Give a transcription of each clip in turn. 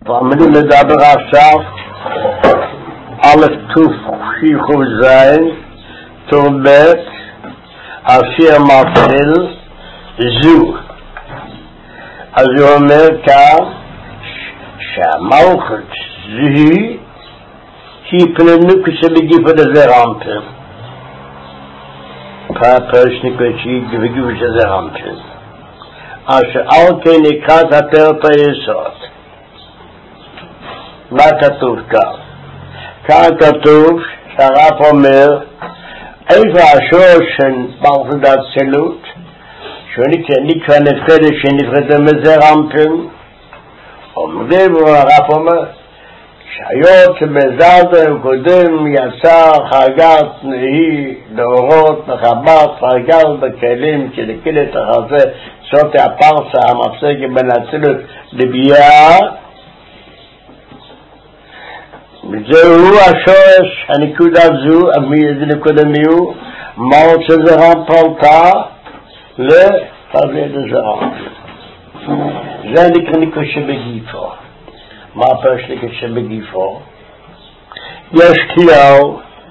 ועמדי לדבר עכשיו א' תוף שיחו זין תור ב' השיר מתחיל זו. אז הוא אומר כאן שהמלכות היא פננו כשבגיפה לזרמפן פרשניקושי בגיפה לזרמפן אשר על כן נקראת התרת היסוד. מה כתוב כאן? כאן כתוב שהרב אומר איפה השור של מלכות האצילות שנקרא נפרדת שנפרדת מזרמפן. אומרים הרב אומר שהיות שבזלתם קודם יצא חגת נהי לאורות מחבת חגת בכלים שלקילת החזה שוטי הפרסה המפסקת בין האצילות לביאה. וזהו השורש הנקודה זו, איזה נקודה מיהו? מלכות שזרם פלטה לפרדת זרמפן. זה נקרא נקרא שבגיפו. מה הפרש נקרא שבגיפו? יש כלל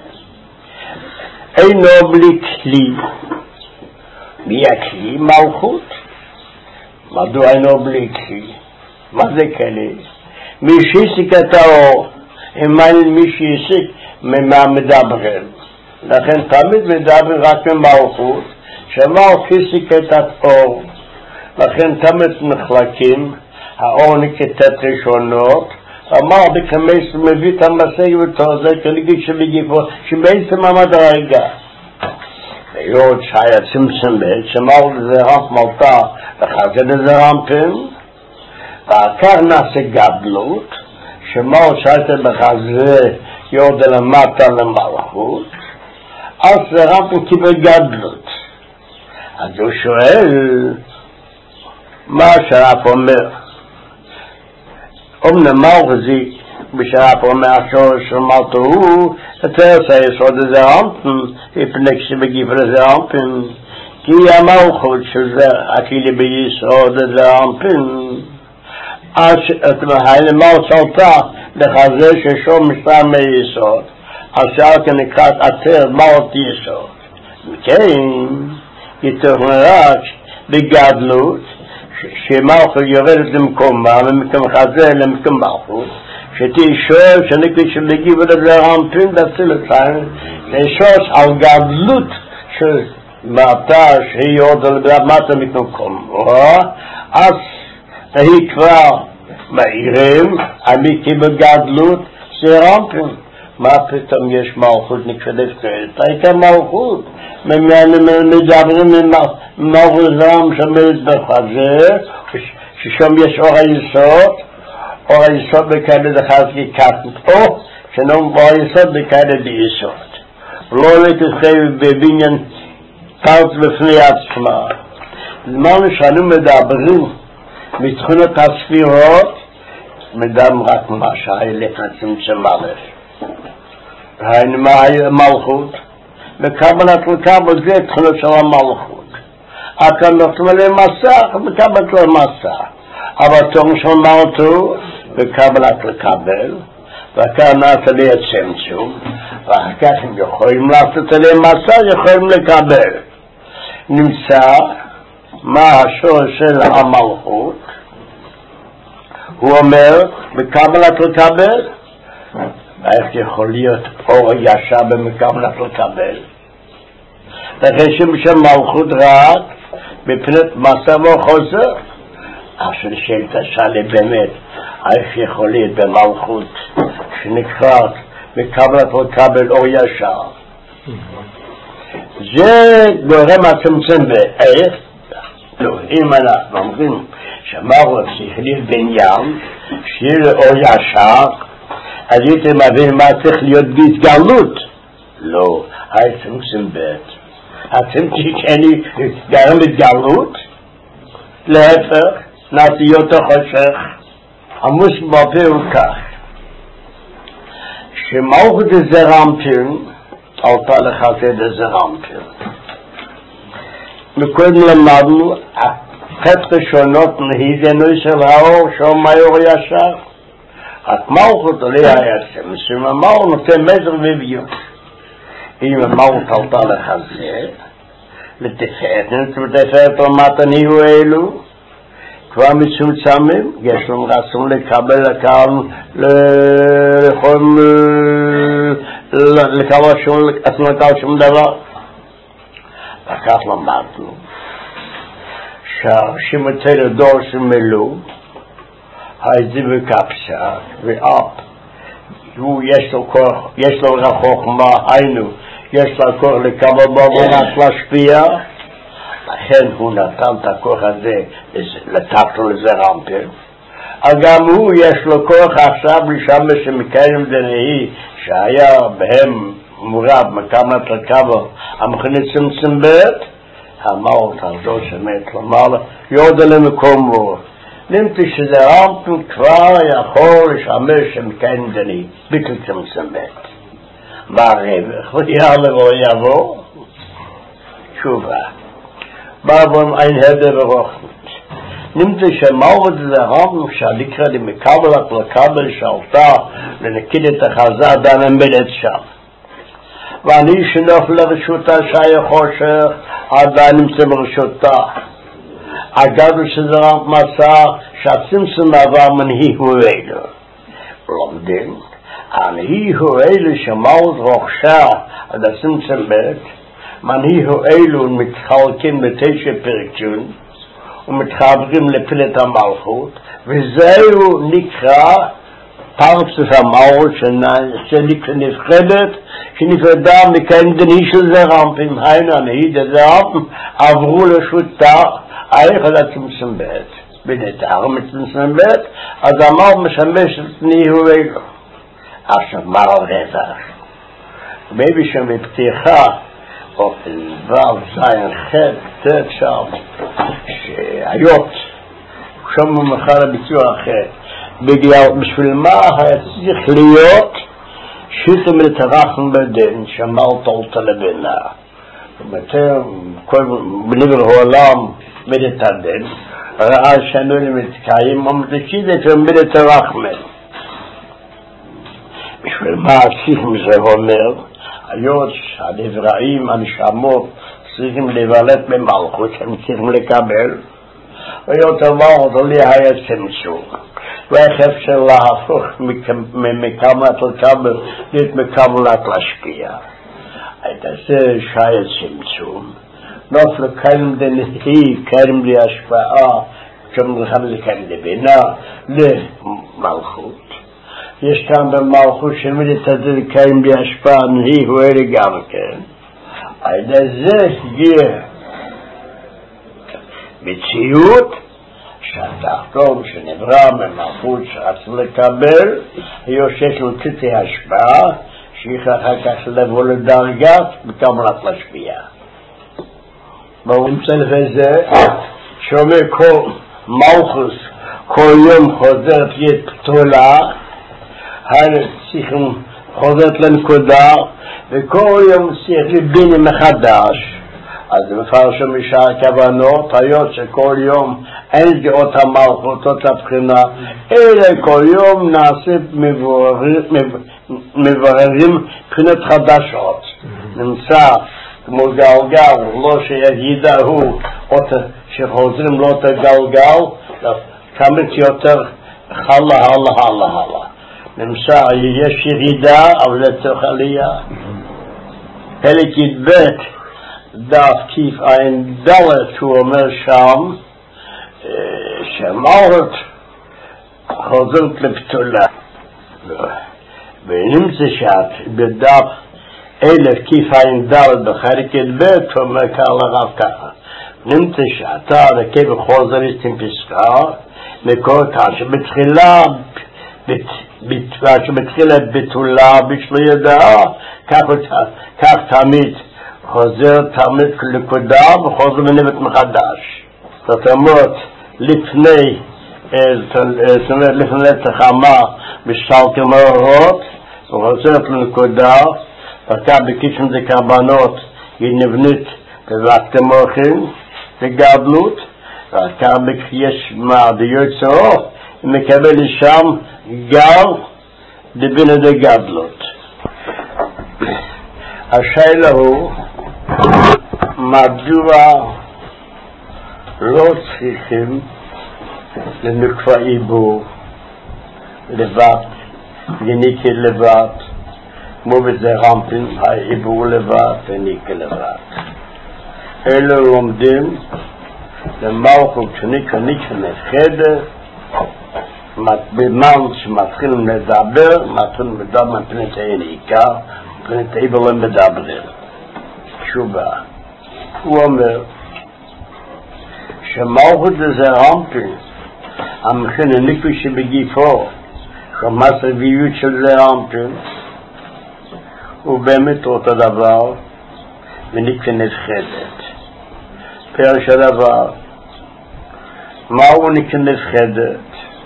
אינו בלי כלי. מי הכלי? מלכות. מדוע אינו בלי כלי? מה זה כלי? מי שהסיק את האור, מי שהסיק ממה מדברים. לכן תמיד מדברים רק ממלכות, שמלכות הסיק את האור. לכן תמיד נחלקים, האור נקטת ראשונות, אמר בכמס מביא את המסג ותור זה כנגיד שבגיפו, שבעצם המדרגה. ויוד שהיה צמצם בית, שמר לזרמפ מלטה, וחזה לזרמפן, ואחר נעשה גדלות, שמר שייתה בחזה יורד למטה למלכות, אז זרמפן קיבל גדלות. אז הוא שואל, מה שהרב אומר? אומנם מלכות בשרב אומר השורש של מלכות הוא התרת היסוד לזרמפן, מפני כשבגיפה לזרמפן, כי המלכות שזה הכלי ביסוד לזרמפן, המלכות שלטה לחזה ששום משטר מיסוד, אשר כנקראת התרת מלכות יסוד. וכן, יתוכנן בגדלות שמלכות יורדת למקומה ממקום חזה למקום מלכות, שתהיה שורש שנקרא שבגיפה לזרמפן דאצילותיין, שורש על גדלות של מטה שהיא עוד למטה מקום. אז היא כבר מאירים עמיתי בגדלות זרמפן. מה פתאום יש מלכות נקראת כעת? הייתה מלכות. מדברים ממלכות זרם שמלת בחזה, ששם יש אור היסוד, אור היסוד בכאלה דחזקי קטנות, או שנאמר אור היסוד בכאלה ביסוד. לא לתחי בבניין פרט בפני עצמה. זמן שאנו מדברים מתכונות הספירות, מדברים רק מה שהיה לפני מלך. היינו מלכות, וקבלת לקבל זה תכונות של המלכות. כאן נותנים עליהם מסך, וקבלת למסך. אבל תום של מלכות, וקבלת לקבל, וכאן נעשה לי הצמצום, ואחר כך הם יכולים לעשות עליהם מסך, יכולים לקבל. נמצא מה השורש של המלכות, הוא אומר, וקבלת לקבל, איך יכול להיות אור ישר במקבלת לקבל? לכן שמלכות רק בפנת מסע וחוזר. אשר שאלת שאלה באמת, איך יכול להיות במלכות שנקראת מקבלת לקבל אור ישר? זה גורם הצמצם באיך? אם אנחנו אומרים שמלכות שכלית בניין, שיהיה לאור ישר, אז הייתם מבין מה צריך להיות בהתגלות? לא, הצמצם בית. הצמצם שאני גרם בהתגלות? להפך, נעשי יותר חושך. עמוס בפה הוא כך. שמלכות הזרמפן, עלתה לחסד הזרמפן. מקודם למדנו, חטא ראשונות נהיזנו של האור, שאומר אור ישר. רק מלכות עלי היה צמצום, המלכות נותן מזר וביום. אם המלכות עלתה לחזה, לתפארת, ותפארת רמת הניהו האלו, כבר מצומצמים, יש לנו רצון לקבל לקבל שום דבר. וכך למדנו שהשמתנו דור שמלו הייתי בקפסה ואפ יש לו כוח, יש לו חוכמה, היינו יש לו כוח לקבל בבונת להשפיע, לכן הוא נתן את הכוח הזה לתקנו לזה רמפר. גם הוא יש לו כוח עכשיו לשמש שמקיים דנאי שהיה בהם מורב מקמת לקבל המכנית צמצם בית המאות הזו שמת למעלה יודע למקומו נמתי שזה רמפר כבר יכול לשמש שמקיים דנאי ביטל צמצם בית מה הרווח? ויאללה ויבוא תשובה באבון ein הדר ורוחנית נמתי שמאות זה רמפר שהלקרא למקבל לקבל שעלתה לנקיד את החזה דנמבלת שם ואני שנוף לרשותה שהיה חושך עדיין נמצא ברשותה אגב שזה רק מסע שהצמצום עבר מנהי הוא אלו לומדים הנהי הוא אלו שמאות רוכשה עד הצמצום בית מנהי הוא אלו מתחלקים בתשע פרקים ומתחברים לפילת המלכות וזהו נקרא פרצוף המלכות שנפחדת שנפרדה מקיים דני של זה רמפים היינו הנהיד הזה רמפים עברו לשותה איך עד הצמצום בית בנתר מצמצום בית אז המלכות משמש את ניהו אלו עכשיו מה הרווח? ביבי שם בפתיחה ו' זין ח' ת' שם שהיות שם ממחר הביצוע אחר בשביל מה היה צריך להיות שיתם לתרחם בדין שמרת אותה לבינה כל בניבר העולם מדת הדין ראה שנו למתקיים ומתקידת ומדת הרחמן בשביל מה צריכים זה אומר היות שהדבראים הנשמות צריכים לבלט במלכות שהם צריכים לקבל היות המלכות עלי היה צמצום ואיך אפשר להפוך מקבלת לקבל להיות מקבלת להשפיע את זה שהיה צמצום נופל קיים דנהי קיים די השפעה כמובן לקיים לבינה למלכות יש כאן במלכות שמדת הזה לקיים די השפעה נהי הוא אלה גם כן את זה הגיע מציאות שהתחתום שנברא ממלכות שרצו לקבל שיש לו ציטי השפעה שיך אחר כך לבוא לדרגת בקבלת להשפיע בואו נמצא לזה שאומר כל מלכות כל יום חוזרת להיות פתולה צריכים חוזרת לנקודה וכל יום צריך לבינים מחדש אז מפרשו משאר כוונות היות שכל יום אין גאות המלכות אותה בחינה אלא כל יום נעשה מבררים בחינות חדשות נמצא כמו גלגל לא שיגידה הוא שחוזרים לא את הגלגל כמת יותר חלה הלאה הלאה הלאה נמצא יש ירידה אבל לצורך עלייה פלק ידבק דף כיף אין דלת הוא אומר שם שמלכות חוזרת לפתולה ונמצא שאת בדף 1000 כיף אין דלת בחלק ידבק הוא אומר כאן לרב ככה נמצא שאתה וכיף חוזרת עם פסקה מקור כך שבתחילה בתולה בשביל ידעה כך תמיד חוזר תמיד לנקודה וחוזר מנבת מחדש זאת אומרת לפני תחמה בשלטי מאורות וחוזרת לנקודה וכך בקישם זה קרבנות היא נבנית בבקת מוחין וגדלות וכך יש מעדיות צורות מקבל שם גר דבינה דגדלות. השאלה הוא מדוע לא צריכים לנקפה עיבור לבד, יניקה לבד, כמו בזה רמפין, העיבור לבד וניקה לבד. אלו לומדים למלכות שניקה נחדה, בזמן שמתחילים לדבר, מתחילים לדבר מפני העיקר, מפני העיבור לא מדברים. תשובה. הוא אומר שמלכות זה רמפין, המכין הניקוי שבגיפו, חמאס רביעיות של זה רמפין, הוא באמת אותו דבר, וניקוי נפחדת. פרש הדבר, מהו ניקוי נפחדת?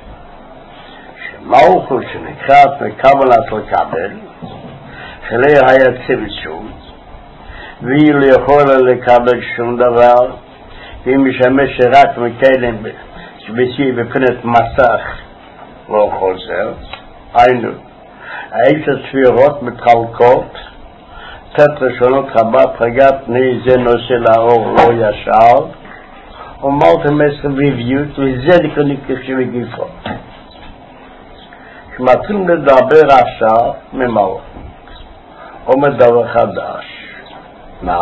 שמלכות שנקראת מקבלת לקבל, שלא היה צמצום, והיא לא יכולה לקבל שום דבר, והיא משמשת רק מכלים שבסי בפנת מסך לא חוזר. היינו, העשר ספירות מתחלקות, ראשונות חבת פרגת זה נושא לאור לא ישר, ומלתם סביביות, וזה נקרא שבגיפות. כשמתחילים לדבר עכשיו ממלכות, אומר דבר חדש. מה?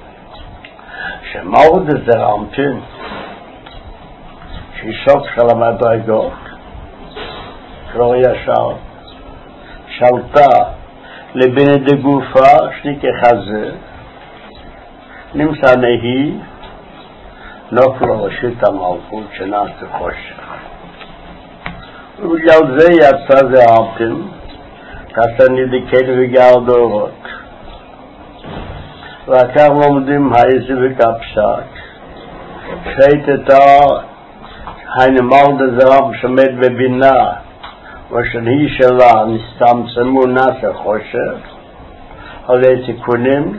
שמלכות זה רמפין, שהיא סוף של המדרגות, לא ישר, שלטה לבינה דגופה, שניקה חזה, נמצא נהי, נופלה רשות המלכות שנעשה חושך. ובגלל זה יצא זה רמפין, כאשר נדקד וגר דורות. וכך לומדים האיזה וקפשק, שהייתה הנמל דזרם שמד בבינה, ושנהי שלה נסתמצמו נעשה חושך, על תיקונים,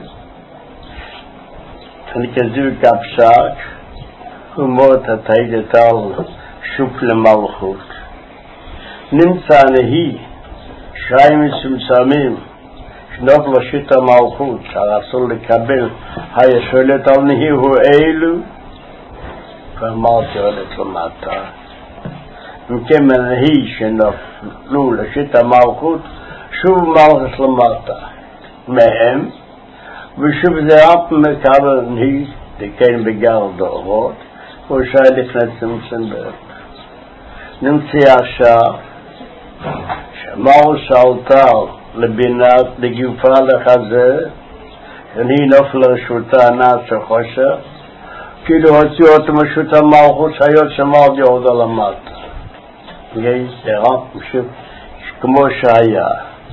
כנכזו וקפשק, ומות התהיית על שוק למלכות. נמצא נהי, שי מסומצמים, שנוף לשיט המלכות, שהרסול לקבל, הישולת על נהי הוא אילו, ואמרתי הולדת למטה. מכם נהי שנופלו לשיט המלכות, שוב מלכת למטה. מהם, ושוב זה אף מקבל נהי, דקן בגר דורות, ושי לפני צמצמברג. נמצא עכשיו, שמר שאלתר לבינת דגופה לחזה, שאני נופל רשותה נעשה חושך, כאילו הוציאו אותו משוט המלכות שהיות שמר יורד על המטה. יש דרם כמו שהיה.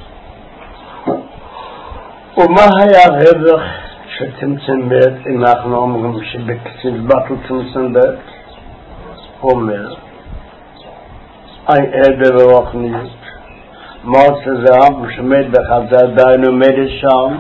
ומה היה הרווח שצמצמת, אם אנחנו אומרים שבקציב בטל צמצמת? אומר, עדר רוחניות. מוצא זרם שמד בחזה עדיין עומדת שם,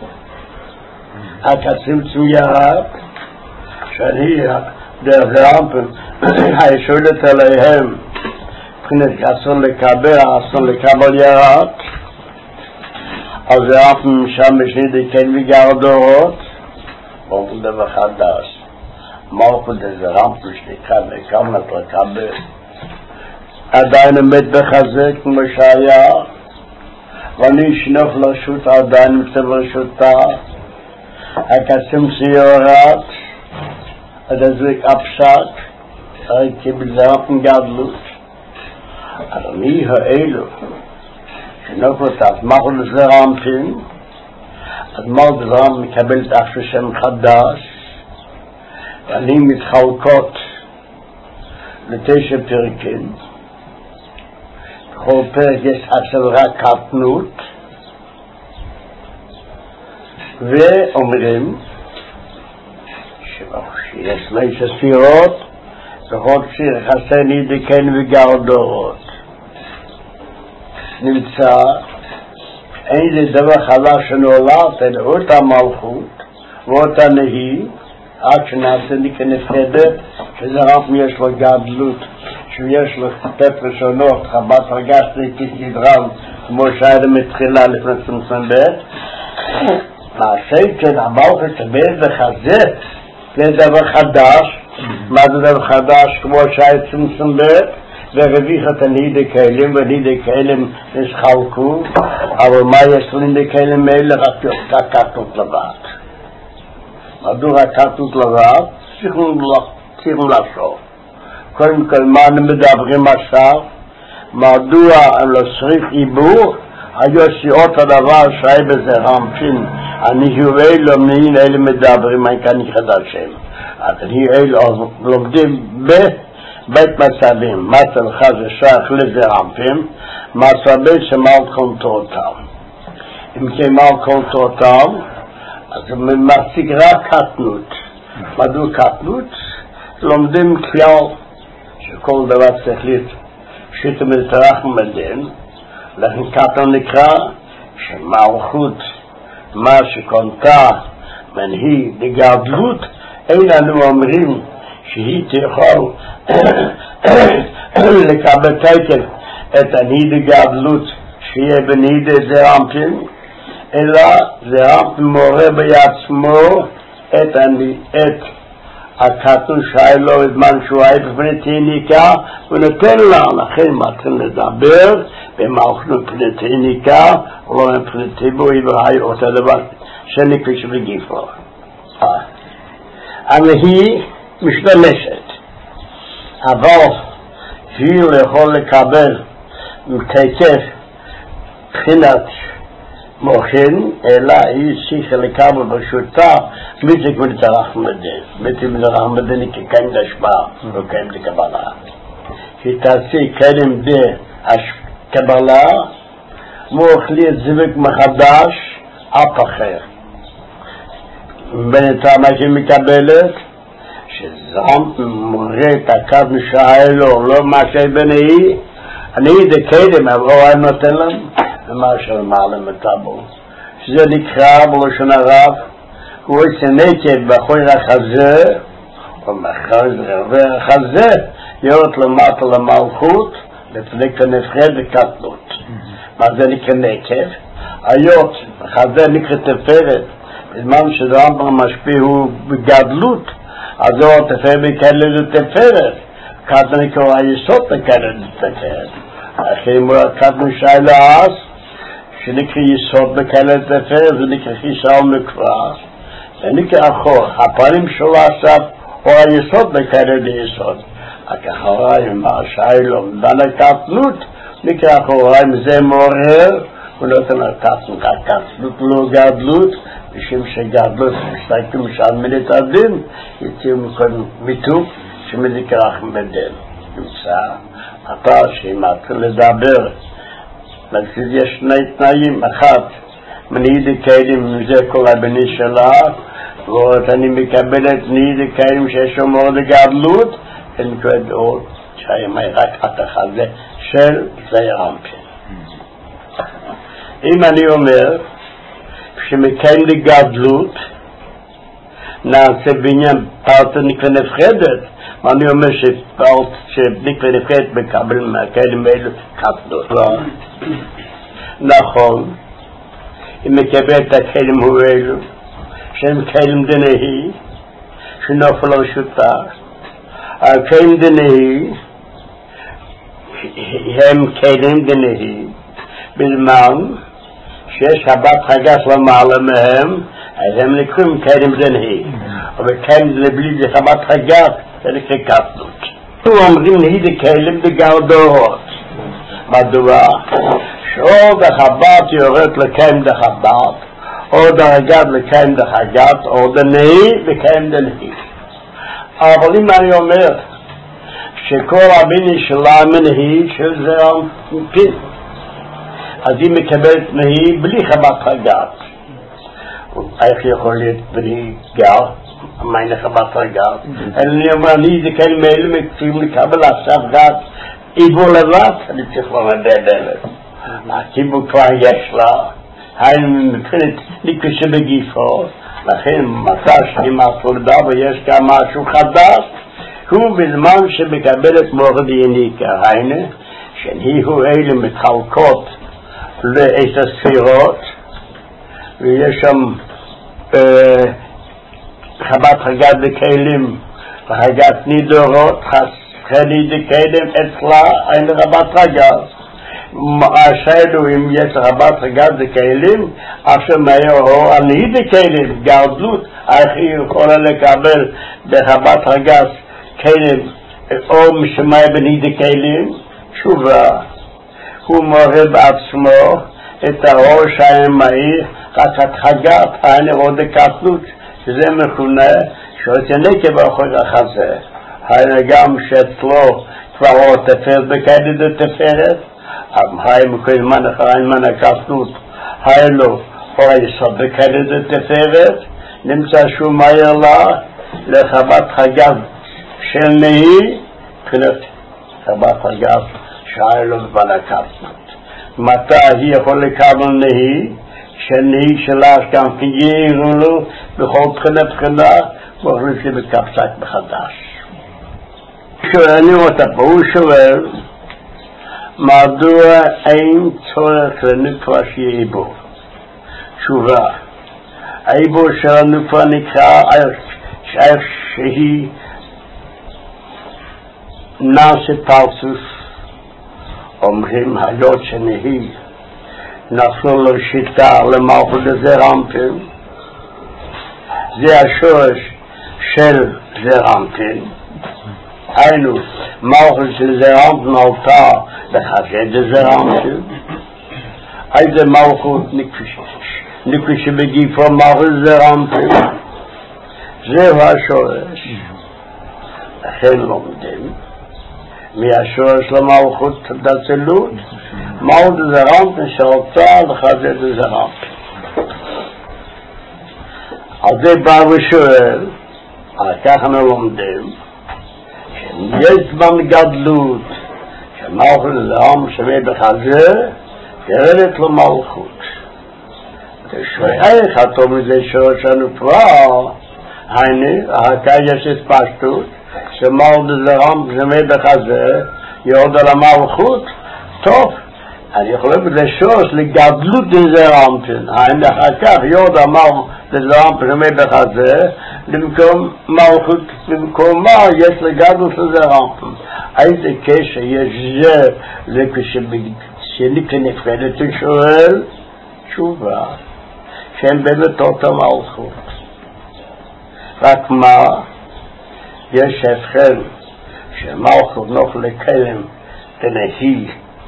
הצמצום ירד, שאני דרך זרם הישולת עליהם, מבחינת אסון לקבל ירד, אז זרם שם בשני דקן וגר דורות, ואומרים דבר חדש, מלכות זרם שנקרא מקבלת לקבל, עדיין עומד בחזה כמו שהיה, ואני שנוף לרשות עדיין מצב רשותה, הקסם סיורת, עד הזריק אפשק, הרי כבזרם גדלות. אדוני האלו, שנוף לתת, מלכות זרמפין, אז מלכות זרם מקבלת עכשיו שם חדש, ואני מתחלקות לתשע פרקים, בכל פרק יש עכשיו רק קטנות, ואומרים שיש ליש ספירות, בכל שיר חסני דקן וגר דורות. נמצא, אין זה דבר חדש שנולד, אלא אותה מלכות, ואותה נהי, עד שנעשה נקה נפרדת, שזה רק יש לו גדלות, שיש לו סטפ ראשונות, חב"ד הרגשתי כסדרם, כמו שהיה מתחילה לפני צמצום ב', מעשה כן אמר שתמיד וחזה, זה דבר חדש. מה זה דבר חדש? כמו שהיה צמצום ב', ורביך את הנידי כאלים, ונידי כאלים נשחלקו, אבל מה יש לנידי כאלים האלה? רק קטנות לבד. מדוע רק קטנות לבד? צריכים לעשות. קודם כל, מה מדברים עכשיו? מדוע לא צריך עיבור? היו סיעות הדבר שהיה בזה רמפין. אני רואה לומדים אלה מדברים, אני כאן חדשים. אני לומדים בית מצבים. מצב אחד זה שייך לזה רמפין, מצבים שמלכון תורתם. אם כן מלכון תורתם, אז הוא מציג רק קטנות. מדוע קטנות? לומדים כלל שכל דבר צריך להיות שתמתרח מדין, לכן קטן נקרא שמלכות מה שקונתה מנהי בגדלות, אין לנו אומרים שהיא תוכל לקבל תקף את הנהי בגדלות שיהיה בנהי זרמפין, אלא זרמפין מורה בעצמו את הקטן שהיה לו בזמן שהוא היה בפני תיניקה, ונותן לה, לכן מתחילים לדבר במלכות פני תיניקה, ולא מפני טיבוי, והי אותו דבר שנקרא שבגיפו. היא משתמשת, אבל היא לא יכול לקבל תקף בחינת מוחין, אלא היא שיחה לקבל בשוטה מיתק מלתרח מדין. מיתק מלתרח מדין היא כקיים דשבעה, לא קיים דקבלה. היא תעשי קיים דקבלה, מוכלי את זיווג מחדש, אף אחר. בינתיים שהיא מקבלת, שזרמת מורה את הקו משאלו, לא מה שבנהי, אני דקדם, אבל אני נותן להם, ומה שלמעלה מטבו. שזה נקרא בלשון הרב, הוא שנקד בחוי החזה, והחזה יורד למטה למלכות, לפני כנפרד וקטנות. מה זה נקרא נקב? היות, החזה נקרא תפארת, בזמן שרמב"ם משפיע הוא בגדלות, אז הוא תפארת בכאלה לתפארת. קטן נקרא היסוד בכאלה לתפארת. אחרי קטן שאלה אז, שנקרא יסוד בכאלה לתפארת, זה נקרא חיסל מקרא. זה נקרא אחור. הפנים שלו עכשיו, הוא היסוד בכאלה ליסוד. אחריים, השאלום, בנה קטנות, נקרא אחריים, זה מעורר, הוא נותן לקטנות, הקטנות לא גדלות, משום שגדלות מסתכלים שעלמין את הדין, יציאו מקודם מיתוק שמזכרח מדין. נמצא, אתה שמתחיל לדבר, נגיד יש שני תנאים, אחד, מנהידי קיילים, זה כל הבני שלה, ועוד אני מקבל את נהידי קיילים שיש לו מאוד גדלות, ונקראת עוד שהימי רק התחזה של זה רמפין. אם אני אומר, שמקיים לגדלות, נעשה בעניין פרטה נקרא נפחדת, ואני אומר שפרט שנקרא נפחדת מקבל מהקיילים האלו קטנות. נכון, אם מקבל את הקיילים האלו, שהם קיילים דנהי, שנופל רשותה, הקיילים דנהי, הם קיילים דנהי, בזמן, שיש הבת חגש למעלה מהם, אז הם נקראים קיילים דנהי. אבל קיילים לבלי זה הבת חגש, זה נקרא קטנות. אומרים נהי קיילים דגרדות. מדוע? שעוד החבת יורד לקיים דחבת, עוד הרגד לקיים דחגת, עוד דנהי לקיים דנהי. אבל אם אני אומר שכל הביני שלה מנהי של זה פין, אז היא מקבלת נהי בלי חבת חגת. איך יכול להיות בלי גר? מה אין חבת חגת? אני אומר, אני זה כאלה מאלה מקצועים לקבל עכשיו גת עיבור לבד, אני צריך למדד אלה. הקיבור כבר יש לה, היינו מבחינת נקשה בגיפו, לכן מתי שאני מעשו לדבר ויש גם משהו חדש, הוא בזמן שמקבל את מורד יניקה, היינה, שהניהו אלה מתחלקות לעשר ספירות, ויש שם חבת חגת דקלים וחגת נידורות, חסכני דקלים אצלה אין רבת חגת. השאלו אם יש רבת חגת דקלים, אשר מהיהו אני דקלים, גרדלות, איך היא יכולה לקבל בחבת חגת כלים או משמעי בני דקלים? תשובה, הוא מורה בעצמו את הראש האמאי, רק את חגת, העני עוד הקטנות, שזה מכונה, שאותני כבחוד החזה. העני גם שאצלו כבר עוד תפרת בקדת התפרת, העני מכל מן אחרין מן הקטנות, העני לו או היסוד בקדת התפרת, נמצא שהוא מהר לה לחבת חגת של נהי, מבחינת חבת חגת שהעני לו בבן הקטנות. מתי היא יכול לקבל נהי, שנהי שלה גם תגיירו לו בכל בחינה, ואוכלוס לי בקפסק מחדש. שואלים אותה פה, הוא שואל, מדוע אין צורך לנקווה שיהיה בו? תשובה, העיבור של הנקווה נקרא איך שהיא נעשית פרצוף, אומרים היות שנהי נפלו לו שיטה למלכות זרענפין, זה השורש של זרענפין, היינו מלכות של זרענפין עלתה לחסד זרענפין, איזה מלכות נקבי שבגיפו מלכות זרענפין, זהו השורש. לכן לומדים מהשורש למלכות דצלות, מלכות זרענפין שעלתה לחסד זרענפין. על זה בא ושואל, על כך אנחנו לומדים, שיש זמן גדלות, שמלכות זרענפין שווה בחזה, ירדת למלכות. ושואל, איך אתה מזה שורש הנקווה? הנה, אחר יש התפשטות, שמלכות זרענפין שווה בחזה, יורד על המלכות, טוב, אני יכול לשורש לגדלות זרענפין, הנה אחר כך יורד על מלכות זרענפין שווה בחזה, למקום מלכות, במקומה יש לגדלות זרענפין. איזה קשר יש זה כשנקרא נפרדת, שואל תשובה, שהם באמת אותה מלכות. רק מה? יש הבחן שמלכות נוכל לקיים תנהי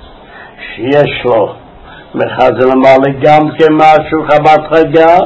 שיש לו מחזה למעלה גם כמשהו חבת חגת,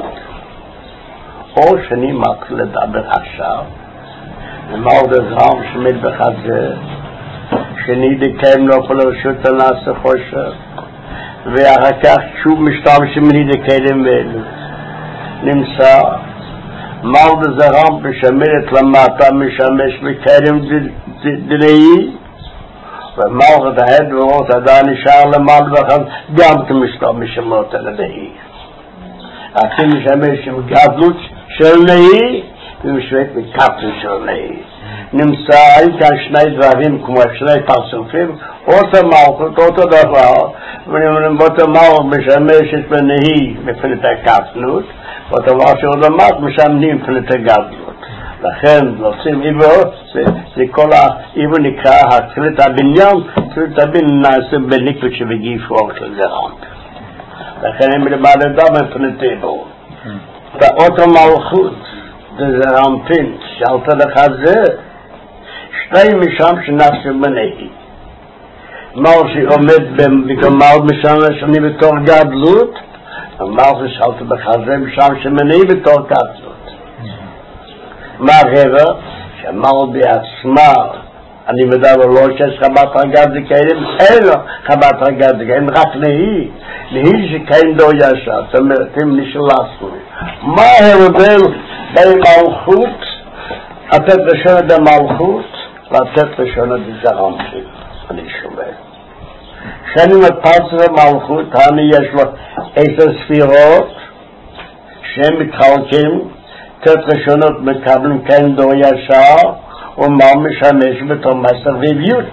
או שאני מתחיל לדבר עכשיו למעלה זרעם שמת בחזה, שאני דקיים נוכל לרשות הנעשה חושב, ואחר כך שוב משתמשים דקיים ואלו נמצא מלכות זרענפין משמרת למטה, משמש בקרם דנאי, ומלכות ההדברות עדיין נשאר למעלה בחזה, גם כמשתמשים אותה לדנאי. הכי משמש עם גדלות של נאי, ומשמש בקפל של נאי. נמצא כאן שני דברים כמו שני פרצופים, אותה מלכות, אותו דבר, ואותה מלכות משמשת בנאי מבחינת הקפלות, ואתה אומר שעוד אמרת משמנים מבחינת הגדלות. לכן נוצאים עיבור, זה כל העיבור נקרא התחילת הבניין, תחילת הבניין נעשה בנקבות שבגיפו של זרענפין. לכן הם למעלה דבר מבחינת עיבור. ואותה מלכות, זה זרענפין, שאלת לך זה, שני משם שנעשו בנאי. מלכות שעומד בגמר משם שאני בתור גדלות, המלכות שאלת בחזה משם שמנאי בתור גדלות. מה הרבע? שמלכות בעצמה, אני מדבר לא שיש חבת חגת דקלים, אלא חבת חגת דקלים, רק נהי שקיים דו ישר, זאת אומרת, הם נשלסנו. מה ההבדל בין מלכות, לתת ראשונה דמלכות, לתת ראשונה דזרענפין? אני שומע. כשאני מפרץ למלכות, יש לו 10 ספירות, שהם מתחלקים, תת ראשונות מקבלים כן דור ישר, ומה משמש בתור מסרביות.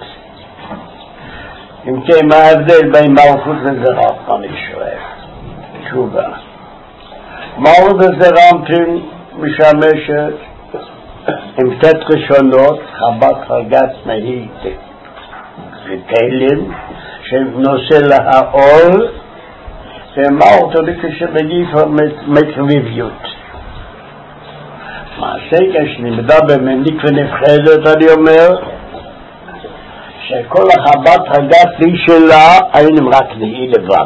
אם כן, מה ההבדל בין מלכות וזרעם? אני שואל. תשובה. מלכות וזרעם משמשת עם תת ראשונות, חבת חגת מהית וכלים שנושא לאור, ומלכות כשמגיף מקריביות. מעשה כשנמדה במניק ונבחדת, אני אומר, שכל החבת חגת לי שלה היינו רק נהי לבד.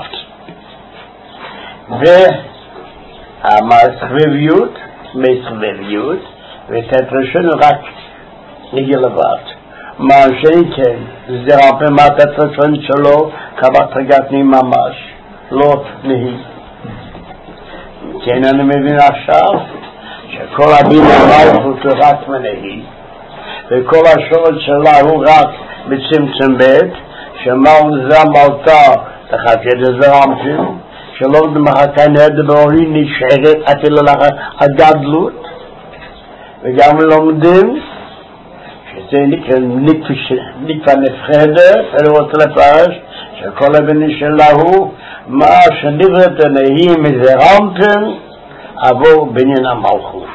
והמסחבביות, מסחבביות, ותת ראשון רק נהי לבד. מה שכן, זה הרבה מהתת ראשון שלו, חבת חגת נהי ממש, לא נהי. כן, אני מבין עכשיו, שכל הדין המלכות הוא רק מנהי, וכל השורש שלה הוא רק בצמצם בית, שמלכות זה מלכה תחשד זרעם, שלא מחכה נדברי נשארת אפילו הגדלות, וגם לומדים שזה נקרא נפחדת, אני רוצה לפרש שכל הבני שלה הוא מה שנברת נהי מזרעם עבור בניין המלכות.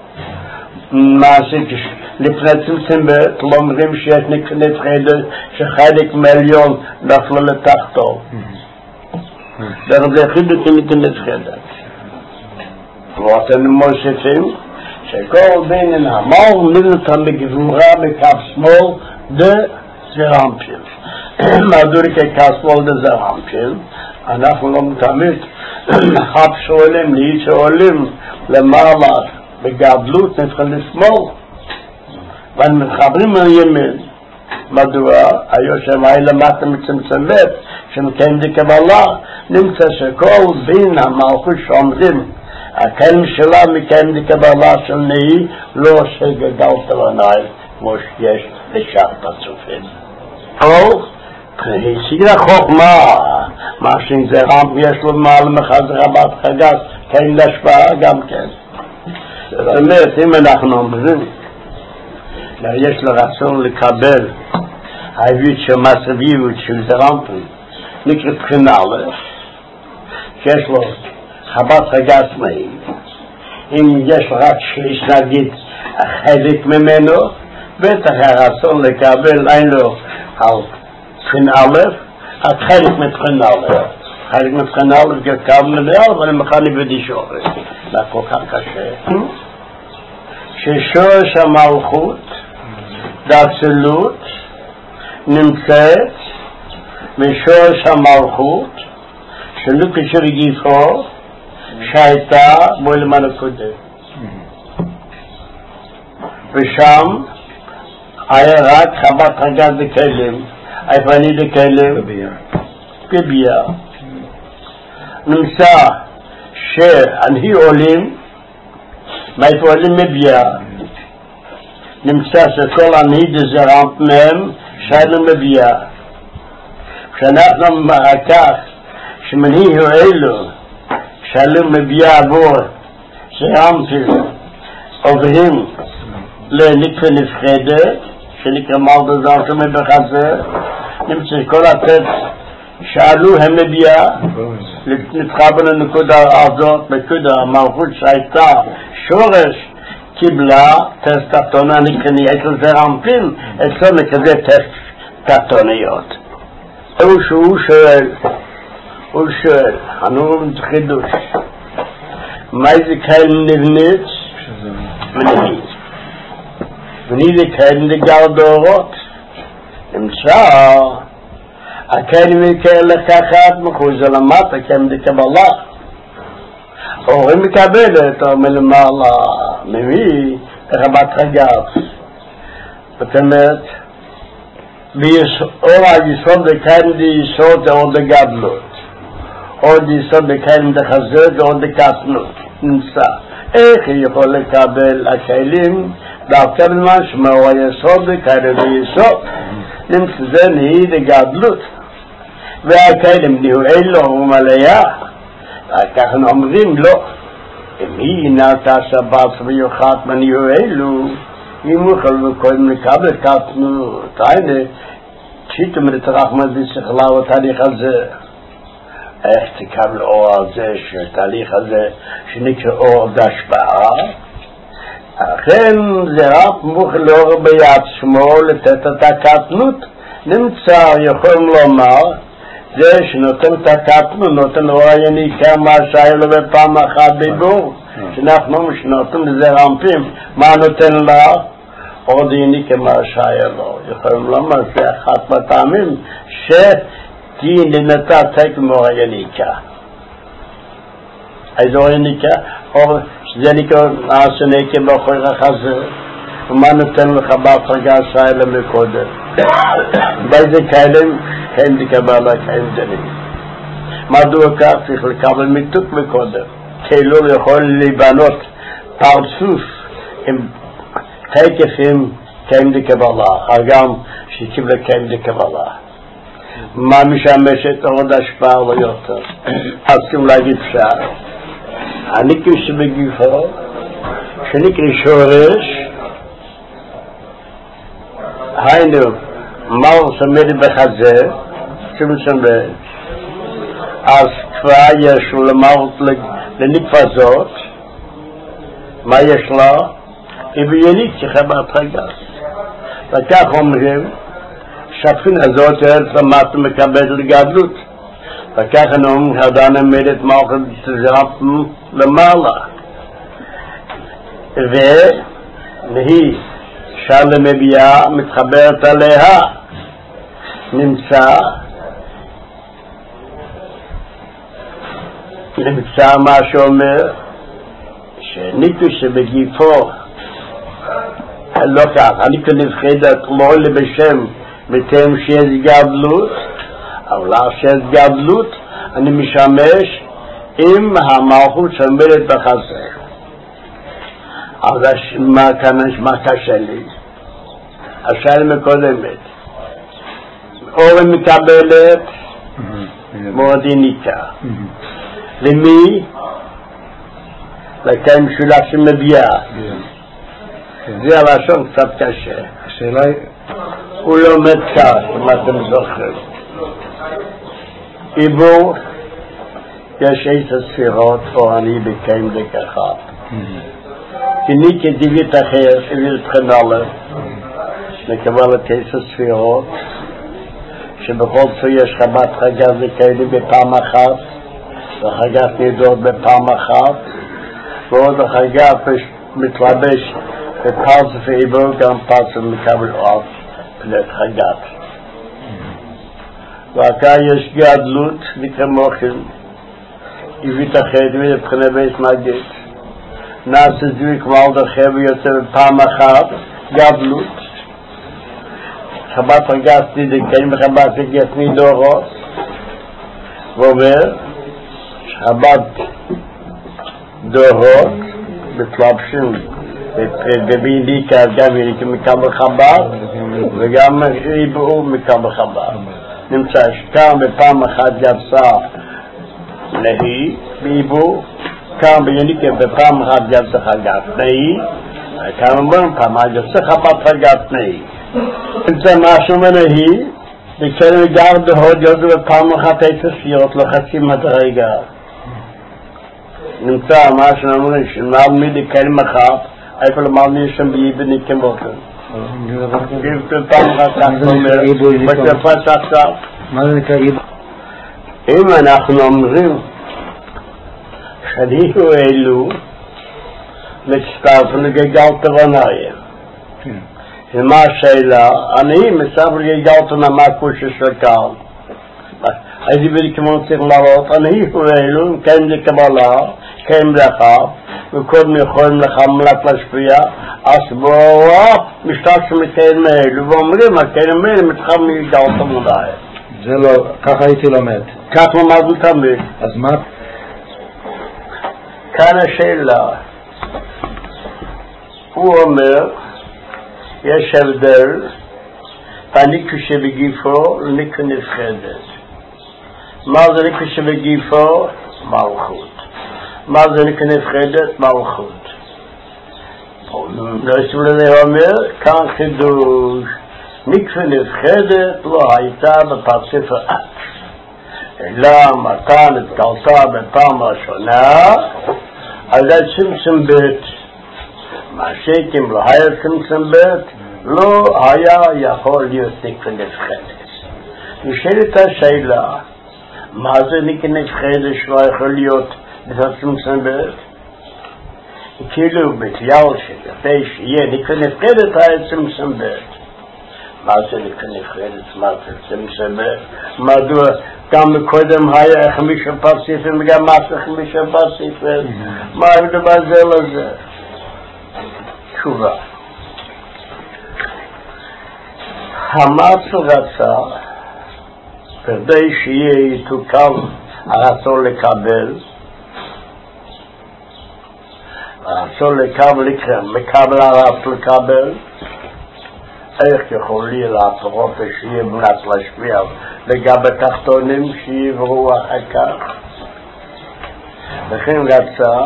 מעשי לפני צמצם בית, לא אומרים שיש נפחדת שחלק מיליון נפלו לתחתו. דרך זה חידות נפחדת. ואתם מוסיפים שכל בניין המלכות נבנתה בגבורה בקו שמאל דזרעמפין. מדוע כקו שמאל דזרעמפין? אנחנו לא תמיד חב שואלים, לי שואלים למעלה בגדלות נתחיל לשמאל ומתחברים על ימין. מדוע? היושב היה למטה מצמצם בית שמקיים דקבלה, נמצא שכל בין המלכות שאומרים הכלים שלה מקיים דקבלה של נהי לא שגדלת לעיניים כמו שיש לשאר פרצופים. או השיג לחוכמה, מה שזרעם יש לו מעל מחזרה בת חגת, כן להשפעה גם כן. זאת אומרת, אם אנחנו אומרים, יש לו רצון לקבל האבית של מסביות של זרעם, נקרא בחינה א', שיש לו חבת חגת מהי, אם יש לו רק שליש נגיד החלק ממנו, בטח הרצון לקבל אין לו על בחינה א', החלק מבחינה א', חלק מבחינה א' כקו מלאה, אבל הם מכני בדישורת, זה כל כך קשה. ששורש המלכות, דאצילות, נמצאת משורש המלכות, שלו כשרגיפו, שהייתה בעולם הקודם. ושם היה רק חבת חגת דקלים, איפה אני דקלים? בביאה. נמצא שאני עולים, מאיפה עולים מביאה. נמצא שכל אני דזרעם מהם שהיינו מביאה. כשאנחנו אחר שמנהי אלו שהיינו מביאה עבור זרעם עוברים לנקרא נפחדת, שנקרא מלכות זרעם מבחזה, נמצא כל הטקסט שאלו הם מביאה, נתחבר לנקודה הזאת, נקודה המלכות שהייתה שורש קיבלה טסט תחתונה, נקרא אצל זרעמפין, אצלו כזה טסט תחתוניות. הוא שואל, אנו חידוש, מה זה כאלה נבנית? מנהיד. ונהיד כאלה נגר דורות. נמצא, הכאלה כאלה לקחת מחוזה למטה, כאלה דקבלה. הורים מקבלת, אומר למעלה, מביא, רבת חגת. זאת אומרת, או היסוד דקיים דיסוד זה עוד דגדלות, עוד יסוד דקיים דחזר זה עוד דקטנות. נמצא, איך יכול לקבל הכלים דווקא במשמע הוא היסוד דקיים דיסוד, נמצא זה נהי דגדלות, והכלים נהיו אלו ומלאה. כך אומרים לא, אם היא נעתה שבת ויוחת מניהו אלו, אם הוא יכול קודם לקבל קטנות, הנה, תשיתו מלתרחמן ושכלה בתהליך הזה. איך תקבל אור על זה, שהתהליך הזה שנקרא אור דשבעה, אכן זה רק מוכן לאור בעצמו לתת את הקטנות. נמצא, יכולים לומר, זה שנותן את הקטנות, נותן אור יניקה מה שהיה לו בפעם אחת בבור, שאנחנו שנותן לזה רמפים, מה נותן לה? אור יניקה מה שהיה לו. יכולים לומר, זה אחת מהטעמים שתהיה לנתק מאור יניקה. אז אור יניקה, אור שזה נקרא נעשנקה באחורי החזה, ומה נותן לך בהפרגה שהיה למקודם? באיזה כאלה? כאלה תקבל כאלה דנים. מדוע כך? צריך לקבל מיתוק מקודם. כאילו יכול להיבנות פרצוף עם תקפים כאלה תקבלה, גם שקיבלה כאלה תקבלה. מה משמשת עוד השפעה לא יותר? אז צריכים להגיד אפשר. הניקוי שבגיפו, שנקרא שורש, היינו, מה הוא שמד בחזה, שמשמד, אז כבר יש לו למרות לנקפה זאת, מה יש לו? היא ביונית שחברת רגס. וכך אומרים, שהבחינה הזאת למטה מקבל לגדלות. וכך אנחנו אומרים, אדם עמד את מלכות תזרפנו למעלה. והיא שלם מביאה מתחברת עליה. נמצא מה שאומר שניקוי שבגיפו לא כך, הניקוי נבחדת לא לבשם מתם שיש גדלות, אבל שיש גדלות אני משמש עם המלכות שעומדת בחזה. אז מה קשה לי? השאלה מקודמת. אורן מקבלת מאוד יניקה. למי? לכן משולח שמביאה. זה הלשון קצת קשה. השאלה היא... הוא לומד כך, אם אתם זוכרים. עיבור, יש 10 ספירות, או אני בקיים לככה. כני כדיבית אחר, הביא אתכם עליו, נקבל את 10 ספירות, שבכל זאת יש חבת חגת וכאלה בפעם אחת, וחגת נידות בפעם אחת, ועוד החגת מתלבש בפרצוף עיבור, גם פרצוף מקבל אור פלט חגת. וכאן יש גדלות וכמוכם, הביא את החד ולבחנה בית מגד. נעשה זוי כמו על דרכם ויוצא בפעם אחת, גדלות. חבת חגת נידקאים וחבת חגת נידורות, ואומר, חבת דורות, מתלבשים, וביניקה גם יניקה מקבל חבת, וגם עיבור מקבל חבת. נמצא שכאן בפעם אחת יצא נהי בעיבור, כאן ביניקה בפעם אחת יצא חגת נהי, כאן אומרים פעם אחת יצא חבת חגת נהי. נמצא משהו מנהי, וכן וגם בהוד יודו בפעם אחת 10 ספירות לחצי מדרגה. נמצא משהו אומרים שמעל מידי כאלה מחת, איפה למעל שם בייבניקה מוכן. פעם אחת כך אומר, ותפס עכשיו. מה זה נקרא עיבור? אם אנחנו אומרים שניהו אלו מצטרף לגלגלת ונאיה, ומה השאלה? אני מצטרף לגלגלת נמקו ששקל, הייתי בלי כמו צריך לראות, הניהו אלו כן לקבלה, כן ברכה, וקודם יכולים לך מלאק להשפיע, אז בואו משתמשים מכאלה מאלו, ואומרים הכאלה מאלו מתחם מגלגלת ונאיה. זה לא, ככה הייתי לומד. כך למדנו תמיד. אז מה? כאן השאלה, הוא אומר, יש הבדל, הניקוי שבגיפו לניקוי נבחדת. מה זה ניקוי שבגיפו? מלכות. מה זה ניקוי נבחדת? מלכות. נושאים לזה אומר, כאן חידוש, מקווה נפחדת לא הייתה בפרצף האט, אלא מתן התגלתה בפעם ראשונה, אז זה צמצם בית. מה שאם לא היה צמצם בית, לא היה יכול להיות מקווה נפחדת. נשאלת השאלה, מה זה מקווה נפחדת שלא יכול להיות בצמצם בית? כאילו בתיאור שלפי שיהיה מקווה נפחדת היה צמצם בית. מה זה מקווה נפחדת? מה זה צמצם בית? מדוע גם קודם היה 5 פרצופים וגם מה 5 פרצופים? מה מדבר זה לזה? תשובה. המצב רצה כדי שיהיה יתוקן הרצון לקבל, הרצון לקבל הרצון לקבל, איך יכול לי להפרות שיהיה מנת להשפיע לגבי תחתונים שיברו אחר כך. לכן רצה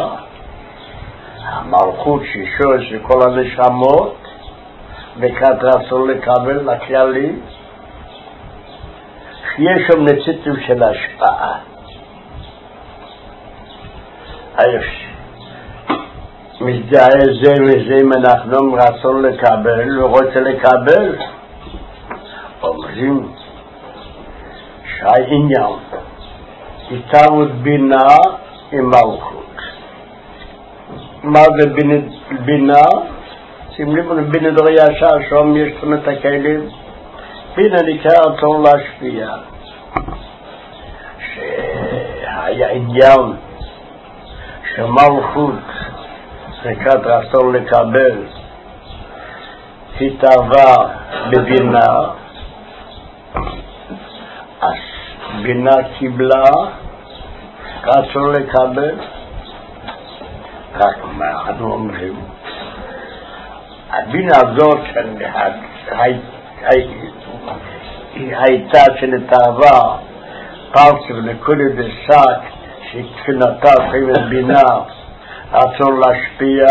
המלכות שישור של כל הנשמות לקראת רצון לקבל הכללי, שיש שם נציטים של השפעה. מזדהה זה וזה אם אנחנו רצון לקבל ורוצה לקבל, אומרים שהעניין התערבות בינה עם מלכות. מה זה בינה? שים לב בינה דור ישר שם יש לנו את הכלים, בינה נקרא רצון להשפיע, שהיה עניין שמלכות לקראת רצון לקבל התערבה בבינה, אז בינה קיבלה רצון לקבל. רק מה אנחנו אומרים? הבינה הזאת הייתה שנתערבה פרצה ונקודת דסק שתפינתה חייבת בינה רצון להשפיע,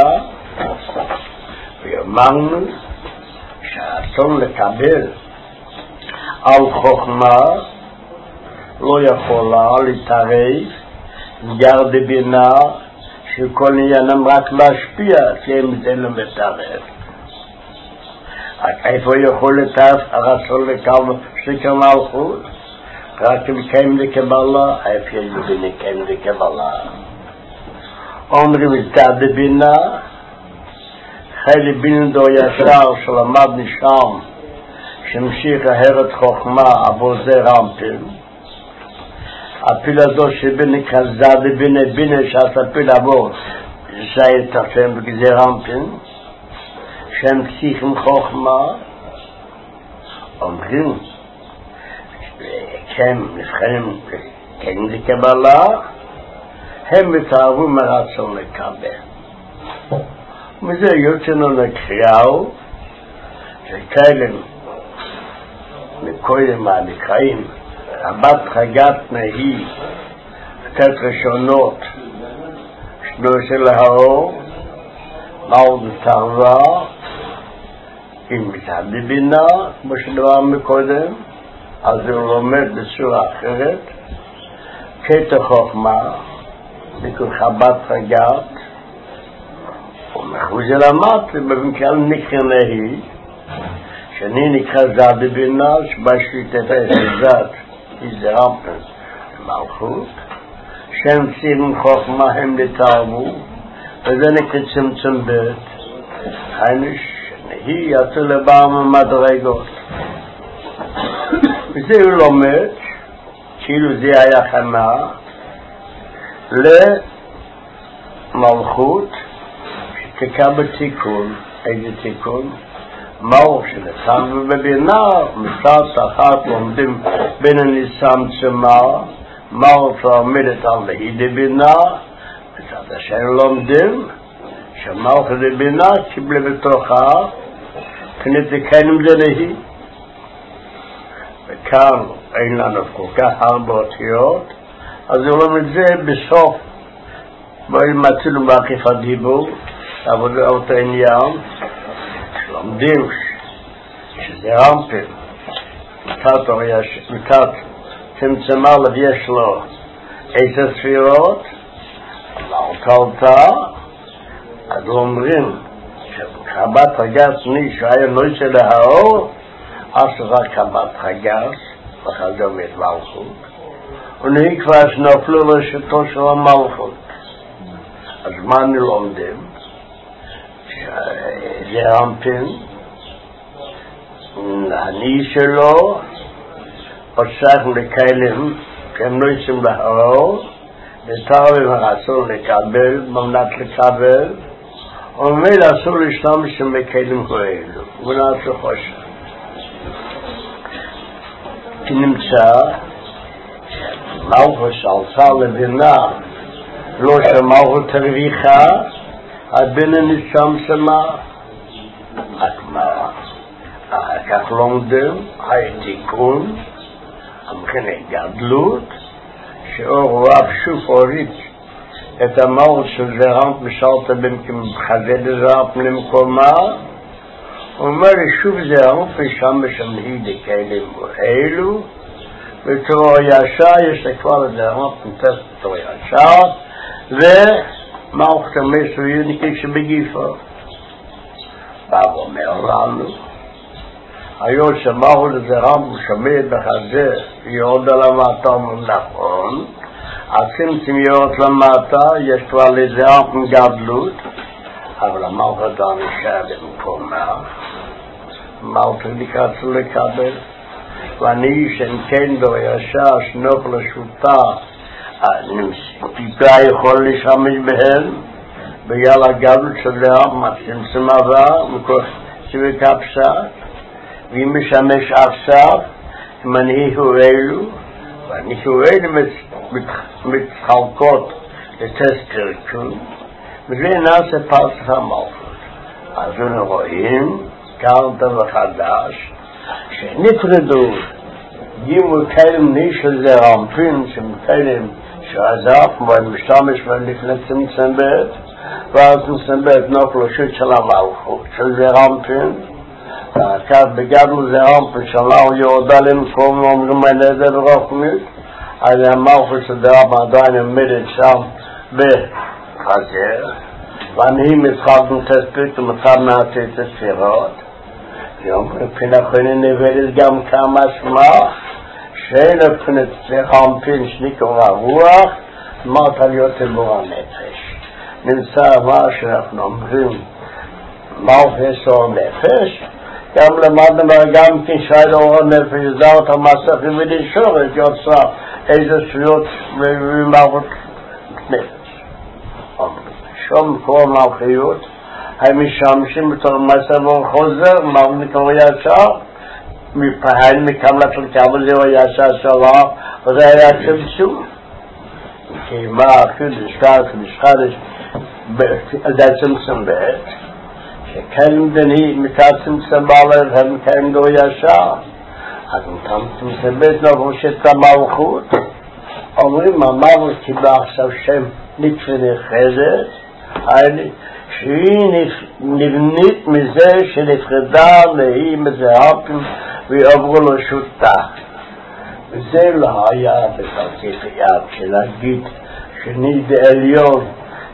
ואמרנו שהרצון לקבל על חוכמה לא יכולה להתערב גר בבינה שכל עניינם רק להשפיע, שהם זה לא מתערב. איפה יכול להתערב הרצון לקבל שקר מלכות? רק אם קיים לקבלה, איפה יבין קיים לקבלה. אומרים איתה בבינה, חיילי בינה דור ישר שלמד נשם, שמשיך ההרת חוכמה עבור זה רמפים. הפיל הזו שבינה כזה בבינה שעשה פיל עבור זה יתרשם בגזה רמפים, שהם צריכים חוכמה. אומרים, כשהם נבחנים כן לקבלה, הם מתערבו מרצון לקבל. וזה יוצאנו לקריאו, שכאלה מקודם הנקראים, הבת חגת נהי, קצת ראשונות, שנו של האור, מהו מתערבה, אם מתערב בבינה, כמו שדבר מקודם, אז הוא לומד בצורה אחרת, קטע חוכמה, בכל חבת חגת, ומחוזה למד, ובמקרה נקרא נהי, שאני נקרא זד בבינה, שבה שליטת זד, איזה רמפן, מלכות, שהם צירים חוכמה הם לתערבו, וזה נקרא צמצם בית, היינו שנהי יצא לבא ממדרגות. וזה הוא לומד, כאילו זה היה חנה, למלכות שתקבל תיקון. איזה תיקון? מהו שנשם בבינה, מצד אחת לומדים בין הניסם צמא, מהו שעומדת על להידי בינה, מצד השני לומדים שמלכות לבינה קיבלה בתוכה כנתקנים זה נהי. וכאן אין לנו כל כך הרבה אותיות, אז הוא לומד זה בסוף, בואי מצאנו בעקיפת דיבור, אבל אותו עניין לומדים שזה רמפים מתת צמצמה יש לו 10 ספירות לאותו אז אומרים שקב"ט הגס מי שהיה נושא להאור אסרה קב"ט הגס וחלום את מלכות ונהי כבר שנפלו לרשותו של המלכות אז מה נלומדים? שזה רמפין אני שלו עוסק לכאלים שהם נושאים להאור ותרבים אסור לקבל, ממנת לקבל וממילא אסור להשתמש בכלים כאלו ונעשו חושב כי נמצא שמלכות שעלתה לבינה לא שמלכות הרוויחה הבינה נצמצמה כך לומדים התיקון המכנה גדלות שאור רב שוב הוריד את המלכות של זרעם משלת במחזד זרעם למקומה אומר שוב זרעם ושם משמהי לכאלים אלו בתור ישר יש כבר זרעם נתס בתור ישר ומלכות המסויוניקי שבגיפה ואומר לנו היום שמלכות זרעם משמהי בחזה יורד על המטה נכון הצמצם יורד למטה יש כבר לזרעם גדלות אבל המלכות הנשאר במקומה מלכות לקרצו לקבל ואני שנכן דו ישר שנוך לשוטה טיפה יכול לשמש בהן בגלל הגדלות של זרעם הצמצם עבר מכוח שבקפסה ואם משמש עכשיו מנהיגו אלו והנהיגו אלו מתחלקות לטסטרקון וזה נעשה פרצף המלכות אז אנחנו רואים כאן דבר חדש שנפרדו גימו כלים נשל זה רמפין שמכלים שעזב ומשתמש לפני צמצם בית ואז צמצם בית נופלו שוט של המלכות של זה רמפין כך בגדלו זה רמפין שלנו יורדה למקום ואומרים על זה ברחמית אז המלכות של דרם עדיין עומדת שם בחזר ואני מתחלנו תספית ומצב מעטי תספירות מבחינה חייני נבלת גם כמה שמה שאין מבחינת רמפין שניקור הרוח אמרת להיות תבור הנפש נמצא מה שאנחנו אומרים מלכות יסור נפש גם למדנו גם כשאל אור הנפש זרת המסכים ולשורש יוצא איזה ספיות ומלכות נפש שום כל מלכיות הם משמשים בתור מסע וחוזר נקרא ישר מפהל מקמלת של כבל זהו ישר שלה וזה היה צמצום כי מה הקודש חדש זה צמצום בעת שכלים דני מתצמצם בעלת הם כלים דו ישר אז מתצמצם בעת נבושת המלכות אומרים המלכות קיבלה עכשיו שם נקפה נחזת שהיא נבנית מזה שנפרדה והיא מזהפים ועברו לו שוטה וזה לא היה בדרכי חייו שנגיד שני בעליון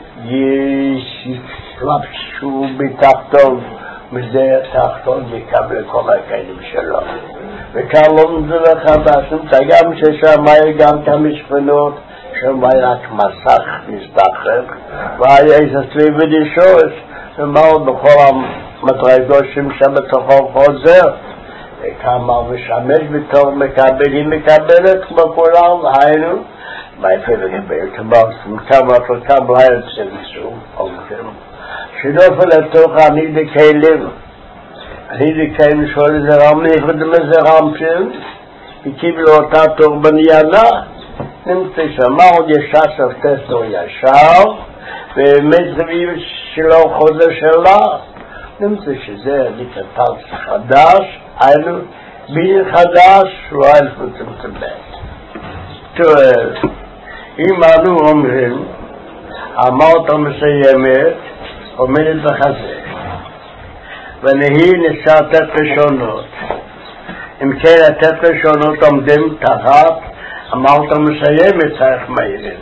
ישלבשו בתחתון מזה תחתון יקבל כל הכלים שלו וכאן לא מזווה חדש נמצא גם ששם היה גם כמה שכונות שם היה רק מסך מזדחך והיה איזה סביב ודשורש ומאוד בכל המדרגושים שם בתוכו חוזר וכמה משמש בתור מקבל היא מקבלת כמו כולם היינו מאיפה לקבל כמה היה צמצום שנופל לתוך אני לכלים אני לכלים שואל איזה רם נפרד מזה רמפין וקיבלו אותה תור בניינה נמצא שמה עוד ישר ספטסטור ישר ומזריב שלו חוזר שלה נמצא שזה נקטל חדש היינו ביר חדש לא אלפו צמצמת אם אנו אומרים אמרת מסיימת עומדת בחזה, ונהי ניסה לתת לשונות. אם כן, לתת לשונות עומדים תחת, אמרת מסיים את צריך מהירים.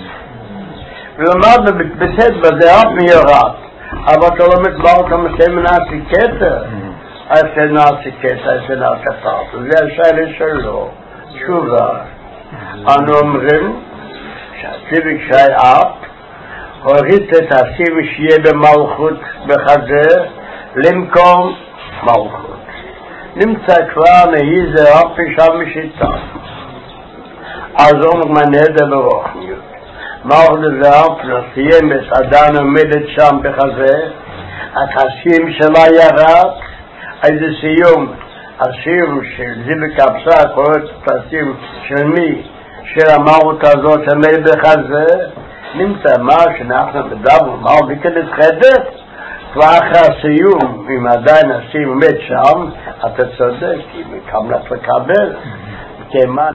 ולמד בסדר, בזה אף מיורד, אבל אתה לא מתבר אתה מסיים נעשי קטר, אז זה נעשי קטר, אז זה נעשי פרט, וזה השאלה שלו, תשובה. אנו אומרים שהציביק שי אף, הוריד את הסיב שיהיה במלכות בחזה, למקום מלכות. נמצא כבר נהי זה אף שם משיטה. אז הוא מנהד ברוחניות. מלכות זה אף נסיימת, עדיין עומדת שם בחזה, התשים שלה ירד, איזה סיום, הסיום של זיבק הפסק, קוראת את הסיום של מי? של המלכות הזאת עומדת בחזה, נמצא מה שאנחנו מדברים, מה ביקדת חדת, כבר אחרי הסיום, אם עדיין הסיום עומד שם, אתה צודק, כי מקבלת לקבל, כמה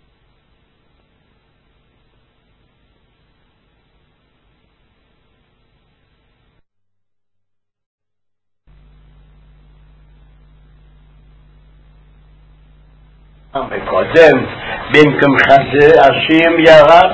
וקודם, במקום חזה, הסיום ירד,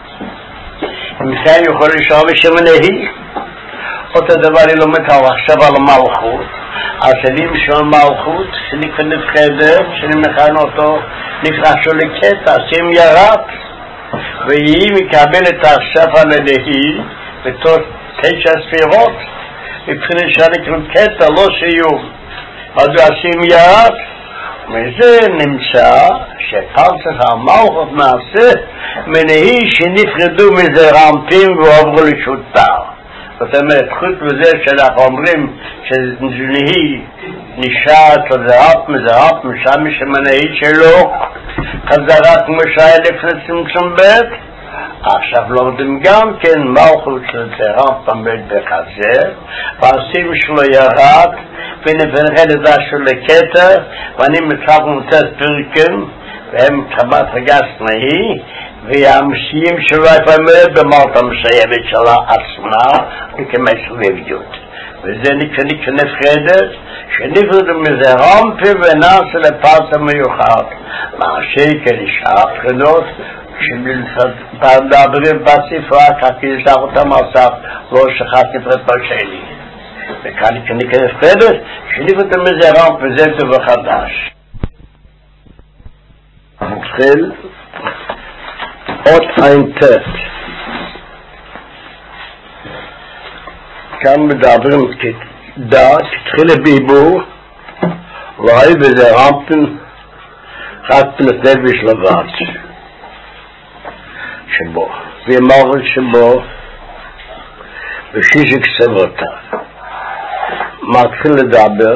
מכאן יכול לשאול בשם נהי. אותו דבר היא לא מתאר עכשיו על המלכות, אז אני משול מלכות, שנקרא נפחדת, שאני מכן אותו, נקרא שולה קטע, שים ירד, והיא מקבלת עכשיו על הנהי, בתור 9 ספירות, מבחינת שנקרא קטע, לא סיום. אז השים ירד, וזה נמצא שפרצת המלכות נעשה מנהי שנפרדו מזה רמפים ועברו לשוטר. זאת אומרת, חוץ בזה שאנחנו אומרים שנהי נשאר תזרף מזרף משם שמנהי שלו חזרה כמו שהיה לפני צמצום ב'. עכשיו לומדים גם כן מלכות של זרף עומד בחזה, והסים שלו ירד ונפרד את השו לקטר, ואני מצב מוצאת פרקים והם כמת רגס נהי, והמשיים שלו יפעמד במלכות המסייבת שלה עצמה וכמסובביות, וזה נקרא נפרדת שנפרדו מזה רמפי ונעשה לפרט המיוחד מהשקל נשאר בחינות כשמדברים בספרה ככה ישלח אותם הסף לא שחט נפרד בשני, וכאן נקרא נפרדת שנפרדו מזה רמפי וזה טוב חדש. נתחיל עוד ein Test. כאן מדברים כתחילה בעיבור, ואולי בזה רמפן חד פנתנד בשלבת שבו, ואמרת שבו ושישק סבותה. מתחיל לדבר,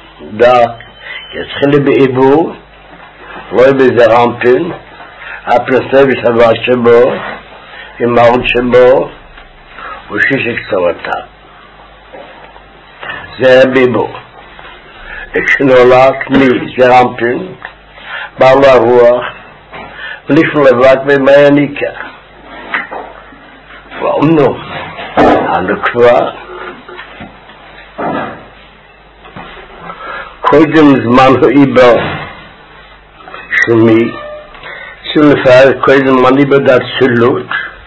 כתחילה בעיבור, ואולי בזה רמפן הפלסטי בשבת שבו, אמרת שבו, ושישק סבותה. זה ביבו. כשנולד מזרמפין, בעל הרוח, ונפל לבד במעניקה. ואומנו, הנקבה, קודם זמן העיבר שמי, שלפעמים קודם זמן העיבר דאצילות,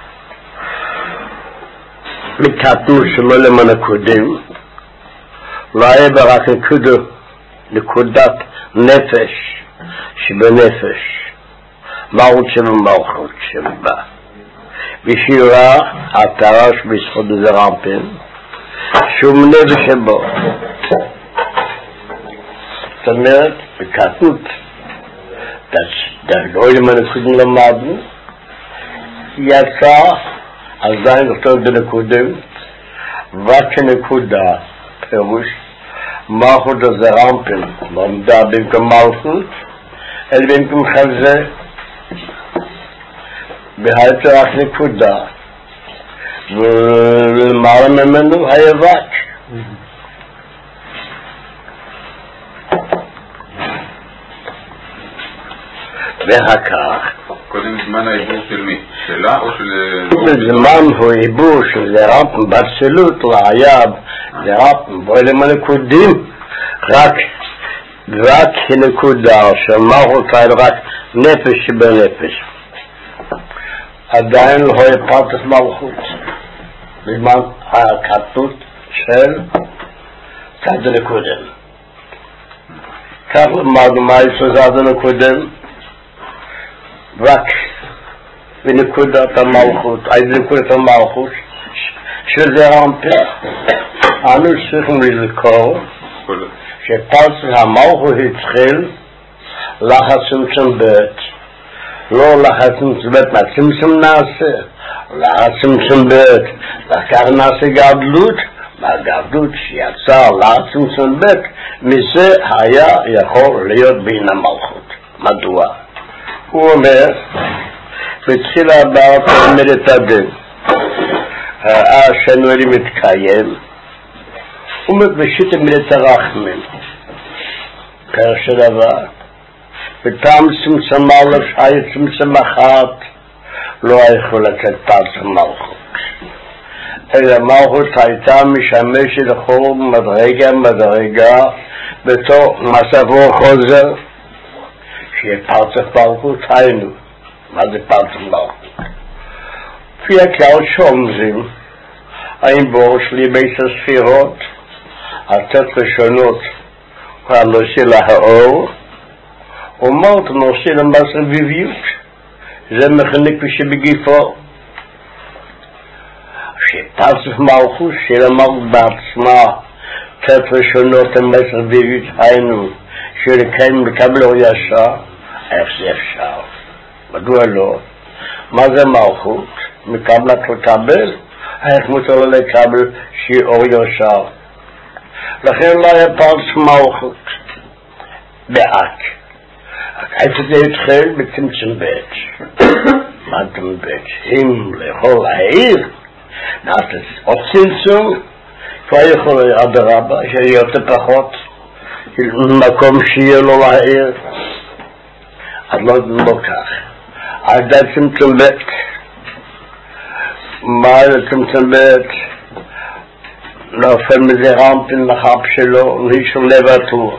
לקטנו שלא למען הקודם, לא היה ברק נקודת נפש שבנפש, מלכות שבמלכות שבה. בשירה התרש בזכות זרמפין, שום נפש שבו. זאת אומרת, בקטנות, לא למען הקודם למדנו, יצא עדיין אותו בנקודם, וכנקודה, פירוש, מלכות הזרמפין, עמדה במקום מלכות, אלא במקום חזה, בהייתה רק נקודה, ולמעלה ממנו היבק. ואחר כך, קודם זמן העיבור של מי? שלה או של... זמן הוא עיבור של זרעפן ברצילות לעייב, זרעפן בוילם הנקודים, רק הנקודה של מלכות רק נפש שבנפש. עדיין לא הפרטת מלכות בזמן הקטנות של צד הנקודם. כך למדנו מה יש צד הנקודם? רק בנקודת המלכות, נקודת המלכות של זרעפן. אנו צריכים לזכור שפרצת המלכות התחיל לחצמצם בית, לא לחצמצם בית מהצמצם נעשה, לחצמצם בית, לכך נעשה גדלות, מהגדלות שיצא לחצמצם בית, מזה היה יכול להיות בין המלכות. מדוע? הוא אומר, בתחילה הבאה תלמד את הדין, שהנורי מתקיים, ומתבשית את הרחמים, פרש הדבר, וטעם צמצם אלף, היה צמצם אחת, לא יכול לתת פרץ מלכות. אלא מלכות הייתה משמשת לכל מדרגה, בתור מצבו חוזר, שיהיה פרץ מלכות, היינו. מה זה פרץ מלכות? לפי הכלל שאומרים, האם בו שלי בית הספירות, התת ראשונות, הנושא לאור, אומרת נושא למסביביות, זה מכניק שבגיפו, שפרצף מלכות של המלכות בעצמה, תת ראשונות המסביביות, היינו, שלכן מקבל אור ישר, איך זה אפשר? מדוע לא? מה זה מלכות? מקבלת לקבל? איך מותר לו לקבל שהיא אור ישר? לכן לא היה פרץ מלכות באק. איפה זה התחיל? בצמצם בית. מה צמצם בית? אם לאכול העיר, נעשה עוד צמצום, כבר יכול עד הרבה, שיהיה יותר פחות, מקום שיהיה לו לעיר. אז לא כך. אז זה צמצם בית. מה זה צמצם בית? נופל מזה רמפין לחב שלו, מישהו לבטו.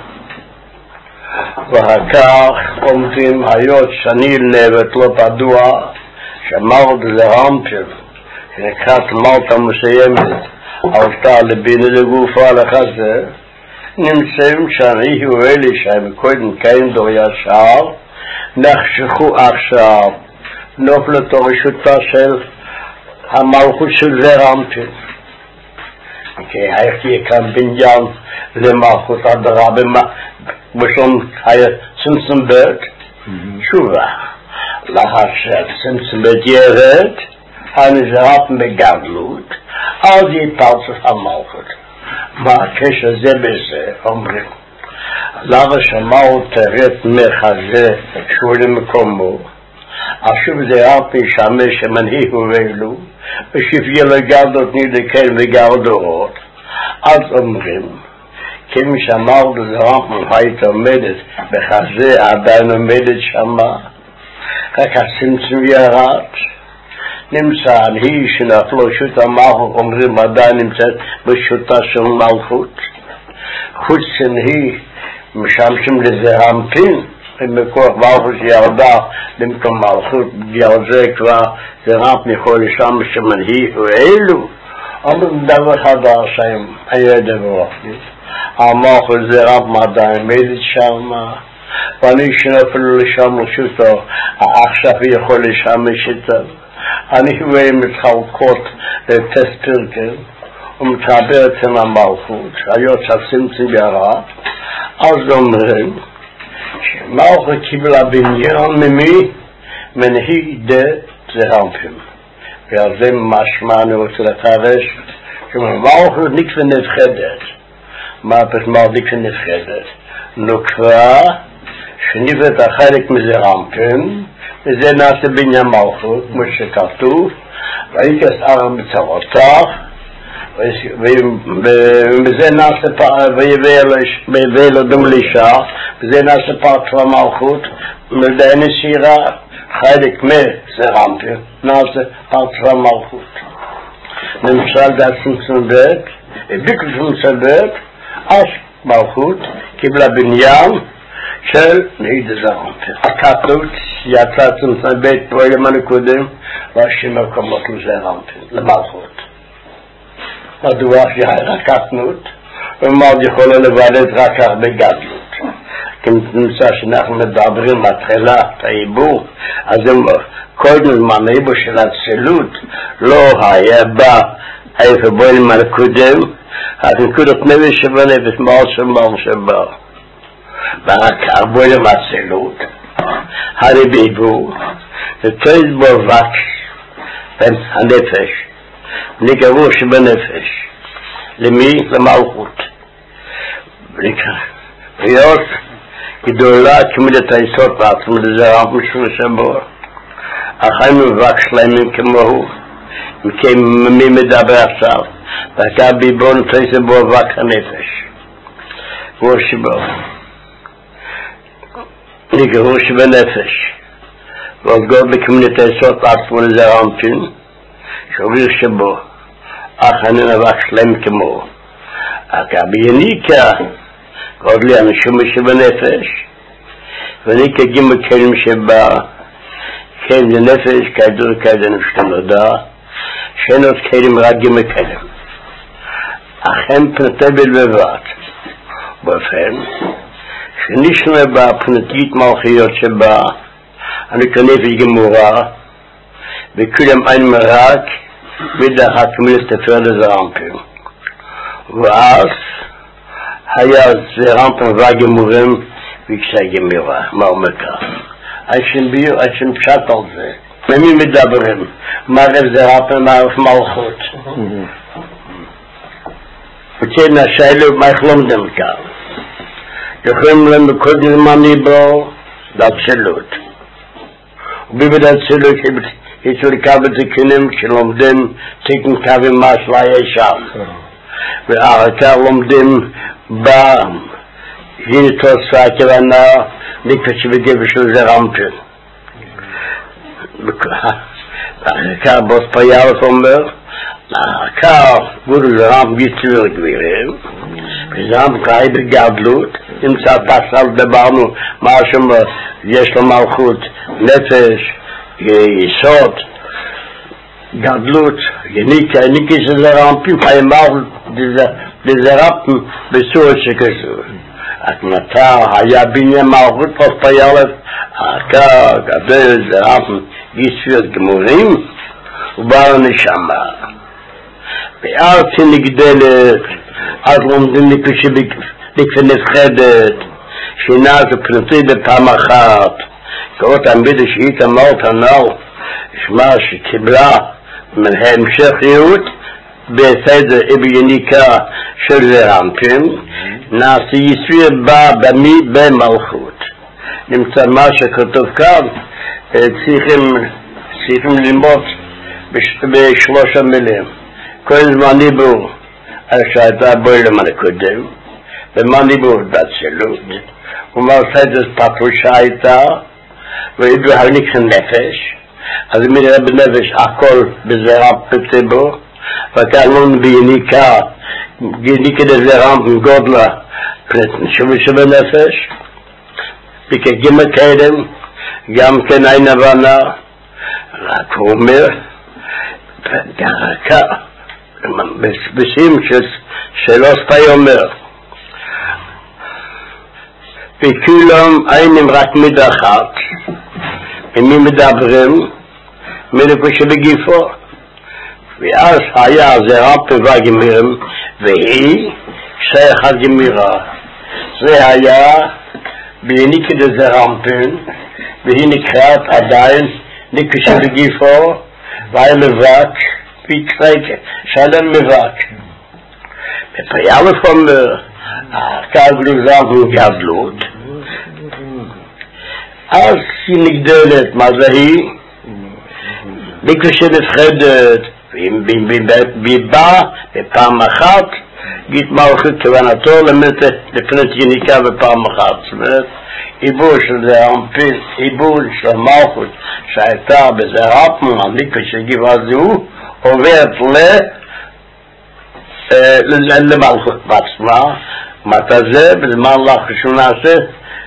ואחר כך עומדים היות שאני לבט לא פדוע, שמרת זה רמפין, שנקראת מלטה מסיימת, עלתה לבינה לגופה לחזה, נמצאים שאני ואלי שהם קודם כן דור ישר, נחשכו עכשיו, נופלתו רשותה של המלכות של זרעפן. כי היה כאן בניין למלכות הדרה בשום היה צמצם בית, תשובה. לאחר שהצמצם בית ירד, הנזרעפן בגדלות, אז יפרצת המלכות. מה הקשר זה בזה? אומרים. למה שמעו תרד מחזה שהוא למקומו, עכשיו זרעפן ישמש שמנהיג ובאלו, ושפיה לגדות נדקן וגרדורות. אז אומרים, כמי שאמר בזרעפן היית עומדת בחזה, עדיין עומדת שמה, רק הצמצום ירד. נמצא היא שנפלו שוט המלכות, אומרים עדיין נמצאת בשוטה של מלכות. חוץ היא משמשים לזרעפן, ומכוח מלכות שירדה במקום מלכות, בגלל זה כבר זרעפן יכול לשמש שמנהיג ואלו. אומרים דבר חדש היה דבר. המלכות זרעפן עדיין עומדת שמה, ואני שנפלו לשם לשוטו, עכשיו יכול לשמש איתה. אני רואה מתחלקות לטסטרקל ומתחברת עם המלכות, היות שהצמצום ירד. אז אומרים שמלכות קיבלה בניין ממי? מנהיג זרעפן. ועל זה משמע אני רוצה לפרש שמלכות נקווה נפחדת. מה פתאום נקווה נפחדת? נוקבה שנפחדת החלק מזרעפן, וזה נעשה בניין מלכות, כמו שכתוב, והייתי אסער מצרותיו, וזה נעשה ויביא לו דם לאישה, וזה נעשה פרצה מלכות, מלדי נסירה, חלק מזרמפין, נעשה פרצה מלכות. למשל דצמצום בית, ביקשום בית, אז מלכות קיבלה בניין של נעיד זרמפין. הקטנות יצא צמצום בית פועלים הנקודם, והשם מקומות לזרמפין, למלכות. מדוע שהקטנות, ומאוד יכולה לבלט רק הרבה גדלות. כי נמצא שאנחנו מדברים מתחילה את העיבור, אז קודם זמן העיבור של הצילות לא היה בא איפה בואים הנקודם, הנקודות נפש שבנפש מעל שבא. ורק בואים הצילות, הרי בעיבור, ותויד בו וקס בין הנפש, נגבור שבנפש. למי? למלכות. להיות גדולה כמידת היסוד בעצמו לזרם משהו שבור. החיים מבקש להם כמוהו, מי מדבר עכשיו, וכך ביבון תעשה בו וק הנפש. הוא שבור. נגרו שבנפש. ועוד גוד בכמידת היסוד בעצמו לזרם פין, שובר שבו. אני מבקש להם כמו יניקה עוד לי אנשים שבנפש וניקה גימל כלים שבא כלים לנפש כדור כלים שתנודע שאין עוד כלים רק גימל כלים אכן פנתה בלבבת באופן שנשנה בה פנתית מלכיות שבא אני כנפש גמורה וכולם אין מרק בדרך כמיל תפר לזרמפים ואז היה זרמפים והגמורים ביקשה גמירה מה אומר כך אשם פשט על זה ממי מדברים מערב זרמפים מערב מלכות וכן השאלו מה יחלומדם כך יכולים להם בכל זמן בו להצילות ובבד הצילות יצאו לקבל תקנים שלומדים תקן קווים משלה ישם ואחר לומדים הנה תוספה הכוונה נקפת שבגבר של זרמפין ואחר כך בוס פיילת אומר אחר כך גודל זרמפ גיצור גבירים וזרמפ קראי בגדלות נמצא תסל דברנו מה שאומר יש לו מלכות נפש יסוד גדלות יניקה של זרמפים חיימר לזרמפים בסורת שכזו התנתה היה בניין מלכות פספיילת אחר גדל זרמפים גיסויות גמורים ובעל נשמה וארצי נגדלת אז לומדים נפשי נפחדת שינה זה פנותי בפעם אחת קוראות העמידה שהיא אמרת הנאו שמה שקיבלה מהמשכיות בסדר יניקה של זרמפים נעשה יסויר בה במי במלכות נמצא מה שכתוב כאן צריכים ללמוד בשלוש המילים כל זמן דיבור שהייתה בוילם הנקודם ומה דיבור בהצילות ומה סדר פפושה הייתה וידעו הרניק נפש אז מראה בנפש הכל בזרם פצבו וכאלון ביניקה יניקה דזרם גודלה שבנפש וכגימה קדם גם כן אין הבנה רק הוא אומר דרכה בשים שלוש פעי אומר וכולם היינים רק מדחת ומי מדברים מלכו שבגיפו ואז היה זרמפים והגמירים והיא שייכת גמירה זה היה ביניקה דזרמפים והיא נקראת עדיין ניקו שבגיפו והיה מבק ויקרק שלם מבק ופיילת אומר כגלו זרמפים גדלות אז היא נגדלת מה זה היא ניקו שנפחדת והיא באה בפעם אחת גיט מלכות כוונתו לפנות יניקה בפעם אחת. זאת אומרת, עיבור של זעיר אנפין, עיבור של המלכות שהייתה בזעיר אנפין, המקווה של גבעה זו, עוברת למלכות בעצמה. מתי זה? בזמן לך שהוא נעשה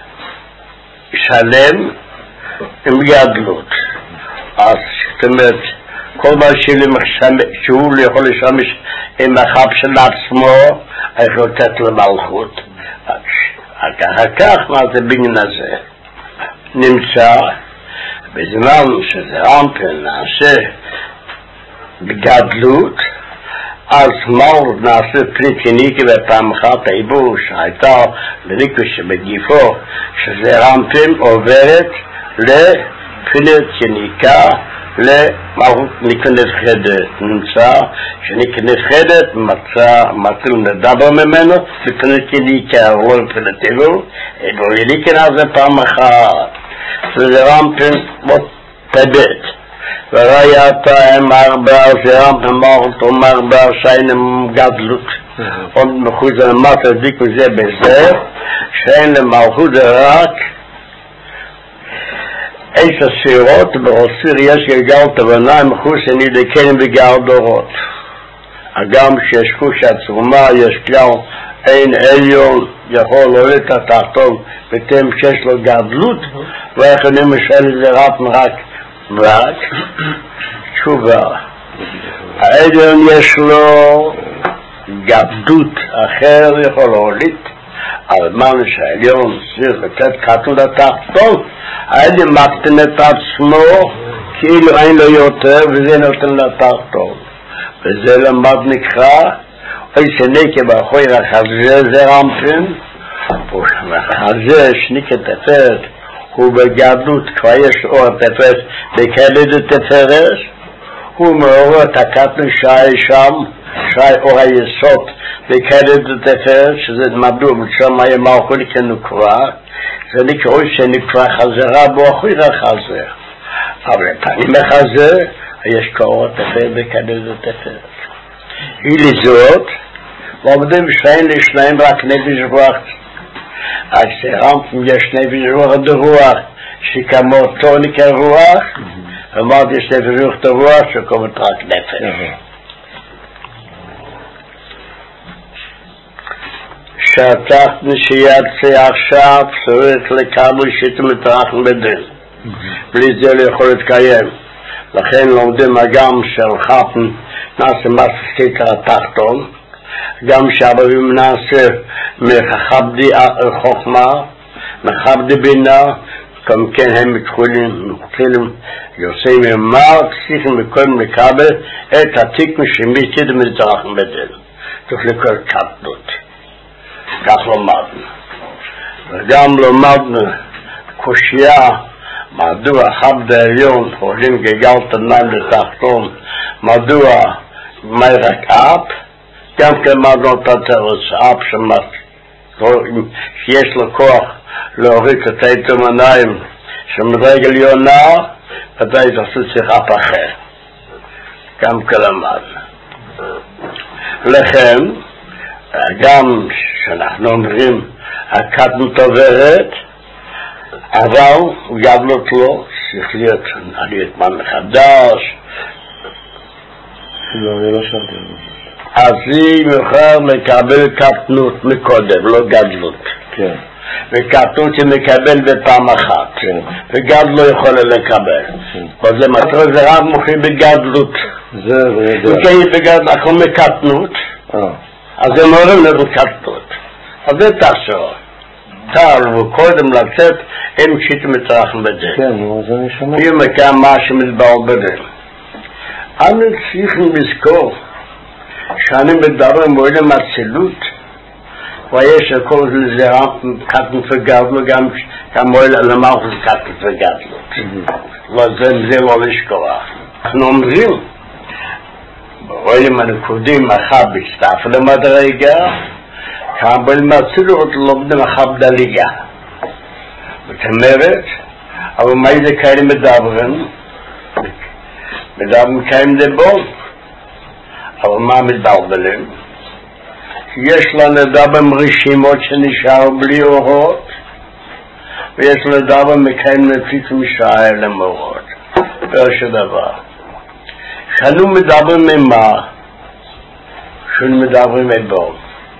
שלם עם גדלות. אז זאת אומרת, כל מה שהוא יכול לשמש עם החב של עצמו, יכול לתת למלכות. אחר כך, מה זה בעניין הזה? נמצא, בזמן שזעיר אנפין נעשה בגדלות, אז מלכות נעשה פנית יניקה בפעם אחת. העיבור שהייתה לניקה שבגיפו שזעיר אנפין עוברת לפנית יניקה למלכות ניקה נפחדת. נמצא שניקה נפחדת מתחיל לדבר ממנו לפנית יניקה, לא לפנית עיבור. עיבור יניקה נעשה פעם אחת. זעיר אנפין תבט וראית עם ארבע זעיר אנפין מלכות ומארבע שיינים גדלות. עוד מחוץ למטה דיקו זה בזה שאין למלכות רק 10 ספירות, ברוסיר יש גלגל תבנה מחוץ נדקן וגר דורות. הגם שיש חוש עצומה, יש כלל אין עליון יכול להוריד את התחתון בתם שיש לו גדלות, ואיכונים משל זעיר אנפין רק תשובה. העליון יש לו גדלות אחר יכול להוליד, אבל מה שהעליון צריך לתת קטן לתחתון, העליון מקטין את עצמו כאילו אין לו יותר וזה נותן לתחתון. וזה למד נקרא אוי שניקה באחוי החזה זעיר אנפין, והחזה שניקה תפארת הוא בגדלות, כבר יש אור התפארת בקלד התפארת, הוא מעורר את הקטן שי שם, שי אור היסוד בקלד התפארת, שזה מדוע משם היה מלכות כנקרא, זה נקרא שנקרא חזרה בו אחוי החזה. אבל פנים החזה יש כאור התפארת בקלד התפארת. היא לזאת, ועובדים לשניים רק נפש רוח. אז זעיר אנפין יש נפש רוח דרוח שכמותו נקרא רוח, ומאוד יש נפש רוח דרוח שקוראים רק נפש. שהתחתן שיצא עכשיו צריך לקבל שתמתרחן בדין, בלי זה לא יכול להתקיים. לכן לומדים הגם של חתן נעשה מספיק התחתון, גם שהרבים נעשה מחכבדי חוכמה, מחכבדי בינה, גם כן הם מתחילים יוצאים ממר, צריכים לקום לקבל את התיקון שמיתיד מתרחן בדין. צריך לקרוא קטנות. כך לומדנו. וגם לומדנו קושייה, מדוע חבד העליון עולים גלגל תניים לתחתון, מדוע מרק אפ, גם כמדנו את התרס אפ שיש לו כוח להוריד את היתומניים שמדרגל יונה, ודאי תעשו צריך אפ אחר. גם כלמדנו. לכן, גם שאנחנו אומרים הקטנות עוברת, אבל גדלות לא, צריך להיות עליות מן מחדש. לא שאלתי. אז היא מוכר לקבל קטנות מקודם, לא גדלות. כן. וקטנות היא מקבל בפעם אחת. כן. וגדל לא יכול לקבל. וזה מטרה זה רב מוכרים בגדלות. זה וידע. וכי בגדלות, הכל מקטנות. אז הם אומרים לנו קטנות. אז זה תחשוב. תל וקודם לצאת הם שיטים מתרחן בזה. כן, אז אני שומע. היא מכאן מה שמדבר בזה. אנו צריכים לזכור שאני מדבר מועילים אצילות, ויש הכל לזה קטן וגדלו, גם מועיל למלכות קטן וגדלו. וזה לא לשכוח. אנחנו אומרים, רואים הנקודים אחר בסתף למדרגה, אבל מצלות לומדים אחר בדליגה. זאת אומרת, אבל מה זה כאלה מדברים? מדברים כאלה מדברים. אבל מה מדברים? יש לנדב רשימות שנשאר בלי אורות, ויש לנדב מקיים נפיץ משעה למורות. פרש דבר. כשאנו מדברים ממה, כשאנו מדברים מבוא.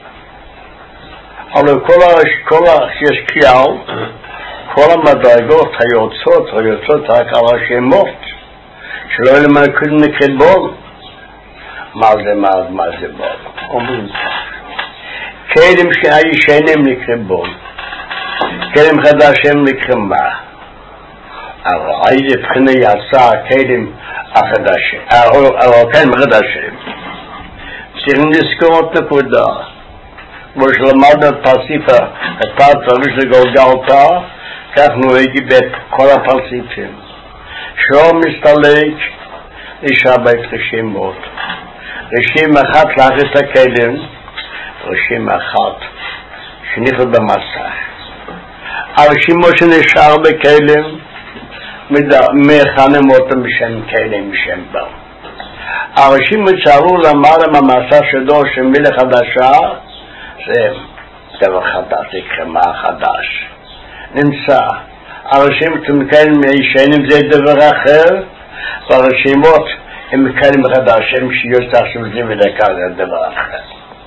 אבל יש קריאה, כל המדרגות היוצאות רק על השמות, שלא יהיה למלכות נקרבון. מה זה בול? אומרים כלים שהישנים נקרבון, כלים חדשים נקרמה. אבל איזה בחינה יעשה כלים החדשים, כלים חדשים. צריכים לזכור את נקודה, כמו שלמדנו פרסיפה, אתה צריך לגולגלתה, כך נוהגי בכל הפרסיפים. שלא מסתלק, נשאר בית רשימות. רשימה אחת להכניס לכלים, רשימה אחת שנכנס במסך. הרשימות שנשאר בכלים, מכנים אותם בשם כלים, בשם בר. הרשימות שערו למעלה מהמסך שלו, שמילה חדשה, זה דבר חדש, זה קרמה חדש. נמצא. הרשימות מכלים הישנים זה דבר אחר, והרשימות הם מכלים חדשים שיוצא שזה ודקה זה דבר אחר.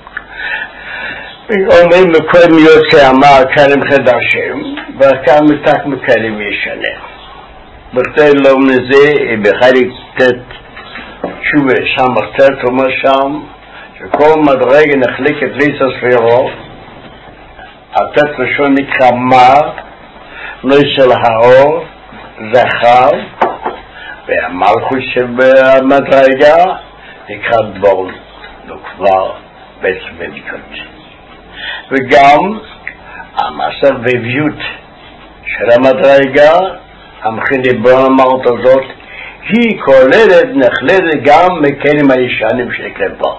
אומרים מכלים יוצא אמר כלים חדשים, וכאן מתק מכלים ישנים. בכדי לא מזה, בחלק תת תשובה שם אחתת אומר שם, שכל מדרגה נחלקת ליס הספירו, התת ראשון נקרא מר, נושא האור, זכר, והמלכות שבמדרגה נקרא דבורן, כבר בעצם בדיקות. וגם המסר בביות של המדרגה, המכין בורן המלכות הזאת, היא כוללת, נחלדת גם מכלים הישנים שנקראים פה.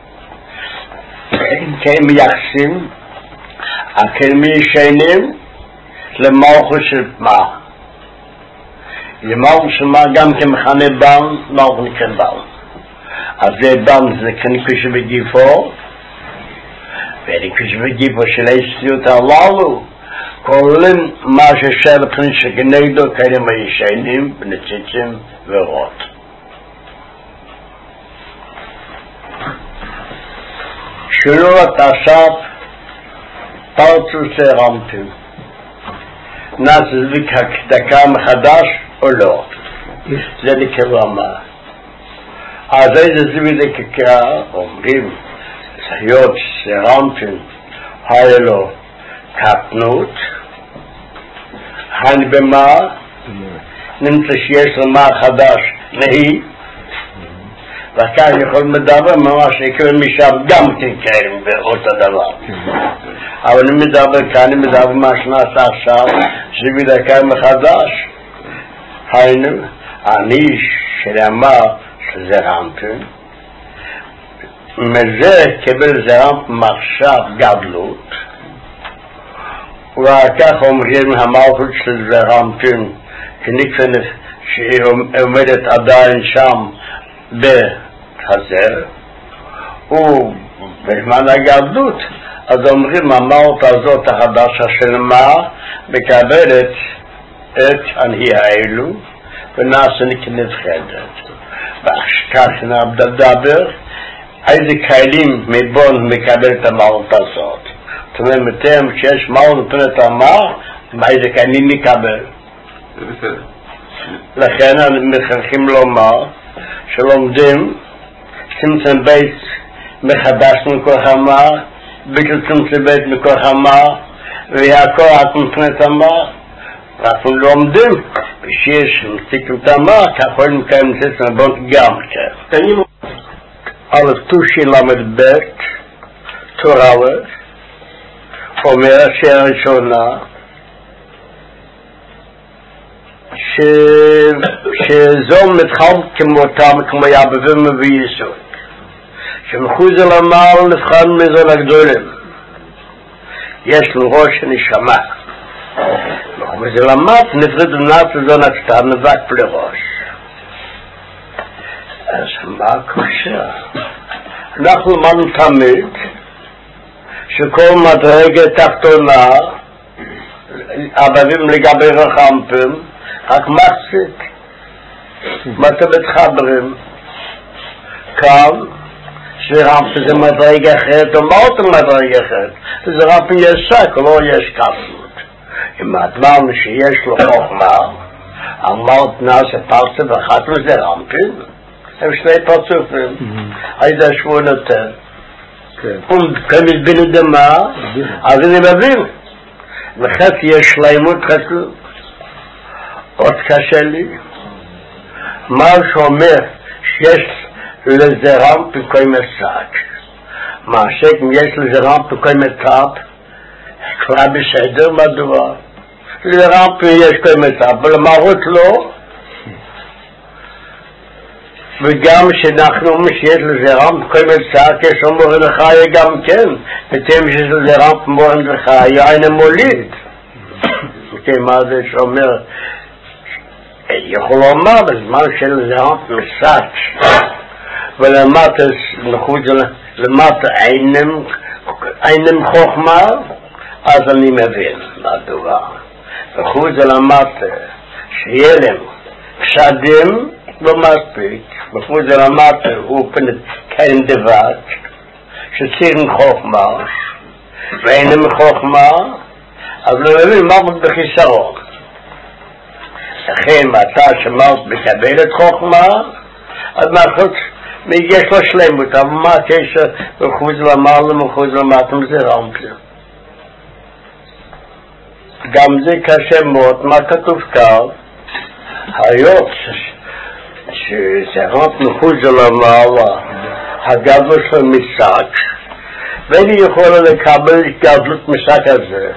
כלים מייחסים, הכלים הישנים למלכות של מה? למלכות של מה גם כמכנה בן, מלכות נקרא בן. אז זה בן זה כנקוש בגיפו, ונקוש בגיפו של היסטיות הללו, כוללים מה ששר לפני שכנגדו כלים הישנים, בנציצים ורות. שלורת אסף פרצוס הרמתם. נעשה דקה מחדש או לא. זה נקרא מה. אז איזה זה דקה, אומרים, היות שרמתם, היה לו קטנות, הן במה, נמצא שיש לו מה חדש, נהי, וכך יכול מדבר ממש יקבל משם גם ככלים באותו דבר. אבל אני מדבר כאן, אני מדבר מה שנעשה עכשיו, שבדקה מחדש, היינו, אני שאמר שזרמתם, מזה קיבל זרמת מחשב גדלות, וכך אומרים המלכות של זרמתם, כנקפן שהיא עומדת עדיין שם בחזר, ובזמן הגדלות, אז אומרים המלכות הזאת החדשה של מה, מקבלת את הנהי האלו, ונעשה כנבחדת. וכך נדבר, איזה כלים מבון מקבל את המלכות הזאת. זאת אומרת, מתם שיש מלכות מפנת אמר, איזה כלים נקבל. זה בסדר. לכן מחנכים לומר, שלומדים, צמצם בית מחדש מכוח אמר, ביטל צמצם בית מכוח אמר, והכל את מפנת אמר, אנחנו לומדים, ושיש מסתיקים את אמר, ככל מקיים נצטט מבון גם כן. על תושי למד בית, תורה, אומר השאלה הראשונה, שזו מתחל כמותם, כמו יעבבים וייסוד, שמחוז על המעל נבחן מזו לגדולים, יש לו ראש נשמה, מחוז על המעל נפרד לנת לזו נקטה נבק בלי ראש. אז מה הקושה? אנחנו למדנו תמיד שכל מדרגה תחתונה, אבבים לגבי רחמפים, רק מחצית. מה אתם מתחברים? כאן, שרמפים זה מדרגה אחרת, או מה אותו מדרגה אחרת? זה רמפים יש שק, לא יש כפלות. אם אמרנו שיש לו חוכמה, אמרת נעשה פרצה ואחת וזה רמפים, הם שני פרצופים. איזה שבועון יותר. וכן מבין דמה, אז אני מבין. וחצי יש שלמות חצי. עוד קשה לי. מה שאומר שיש לזה רמפ וכל מסק. מה שאם יש לזה רמפ וכל מסק, כבר בסדר מדוע. לרמפ יש כל מסק, ולמרות לא. וגם שאנחנו אומרים שיש לזה רמפ כל מסק, יש אומרים לחיה גם כן. ותאם שיש לזה רמפ אומרים לחיה, אין מוליד. מה זה שאומר, יכול לומר בזמן של זה רמפ מסק, ולמטה למטה אינם חוכמה, אז אני מבין מדוע. וחוץ למטה שיהיה להם קשדים לא מספיק, וחוץ למטה הוא כאין דבק שצריכים חוכמה ואינם חוכמה, אז לא מבין מה בחיסרון. לכן אתה שמרת מקבלת חוכמה, אז מאחוץ יש לו שלמות, אבל מה הקשר בחוץ למעלה וחוץ למטה זה רמפים? גם זה קשה מאוד, מה כתוב כאן? היות שזה רמפ מחוץ למעלה, הגדלות של משק, ואני יכול לקבל גדלות משק הזה.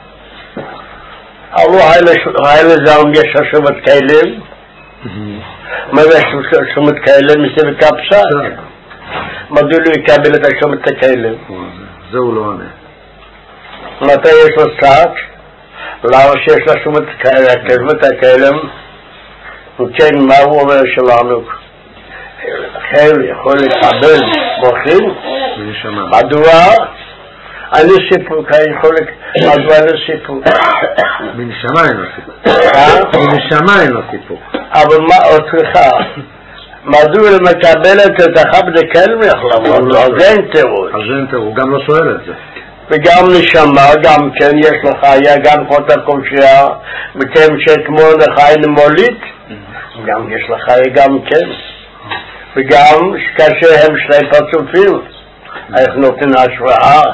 הלוא הילה זרם יש השומת כלים, מה זה השומת כלים? מסביב כפסה. מדוע לא יקבל את השומת הכלים? זהו לא עונה. מתי יש לו שק? למה שיש לה שומת הכלים? וכן, מה הוא אומר שלנו? לכן יכול לקבל מוחין? מדוע? אני סיפוק, אני יכול מדוע אני סיפוק? מנשמה אין לו סיפוק. מנשמה אין לו סיפוק. אבל מה אותך? מדוע למקבלת את אחד בדקל מחלמות? אז אין תירוץ. אז אין תירוץ, הוא גם לא שואל את זה. וגם נשמה, גם כן יש לך, היה גם חוטה קומשייה, וכן שכמו לך אין מולית, גם יש לך, גם כן. וגם כאשר הם שני פרצופים, איך נותן השוואה,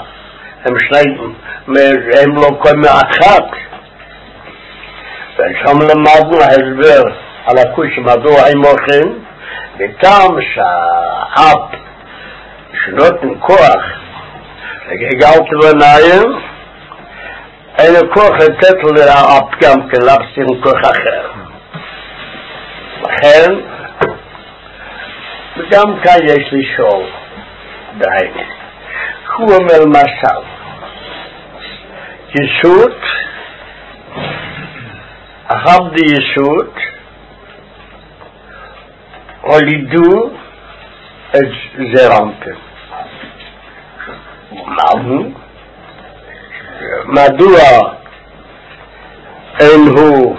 הם לא כל מאחת. ושם למדנו הסבר על הקוש מדוע הם מוכן, וטעם שהאפ שנותן כוח לגלגל כבניים, אין כוח לתת לאפ גם כן להפסיר כוח אחר. לכן, וגם כאן יש לי שואל די. הוא אומר משל, ישות, אחב די ישות, הולידו את זרמפים. מדוע אין הוא,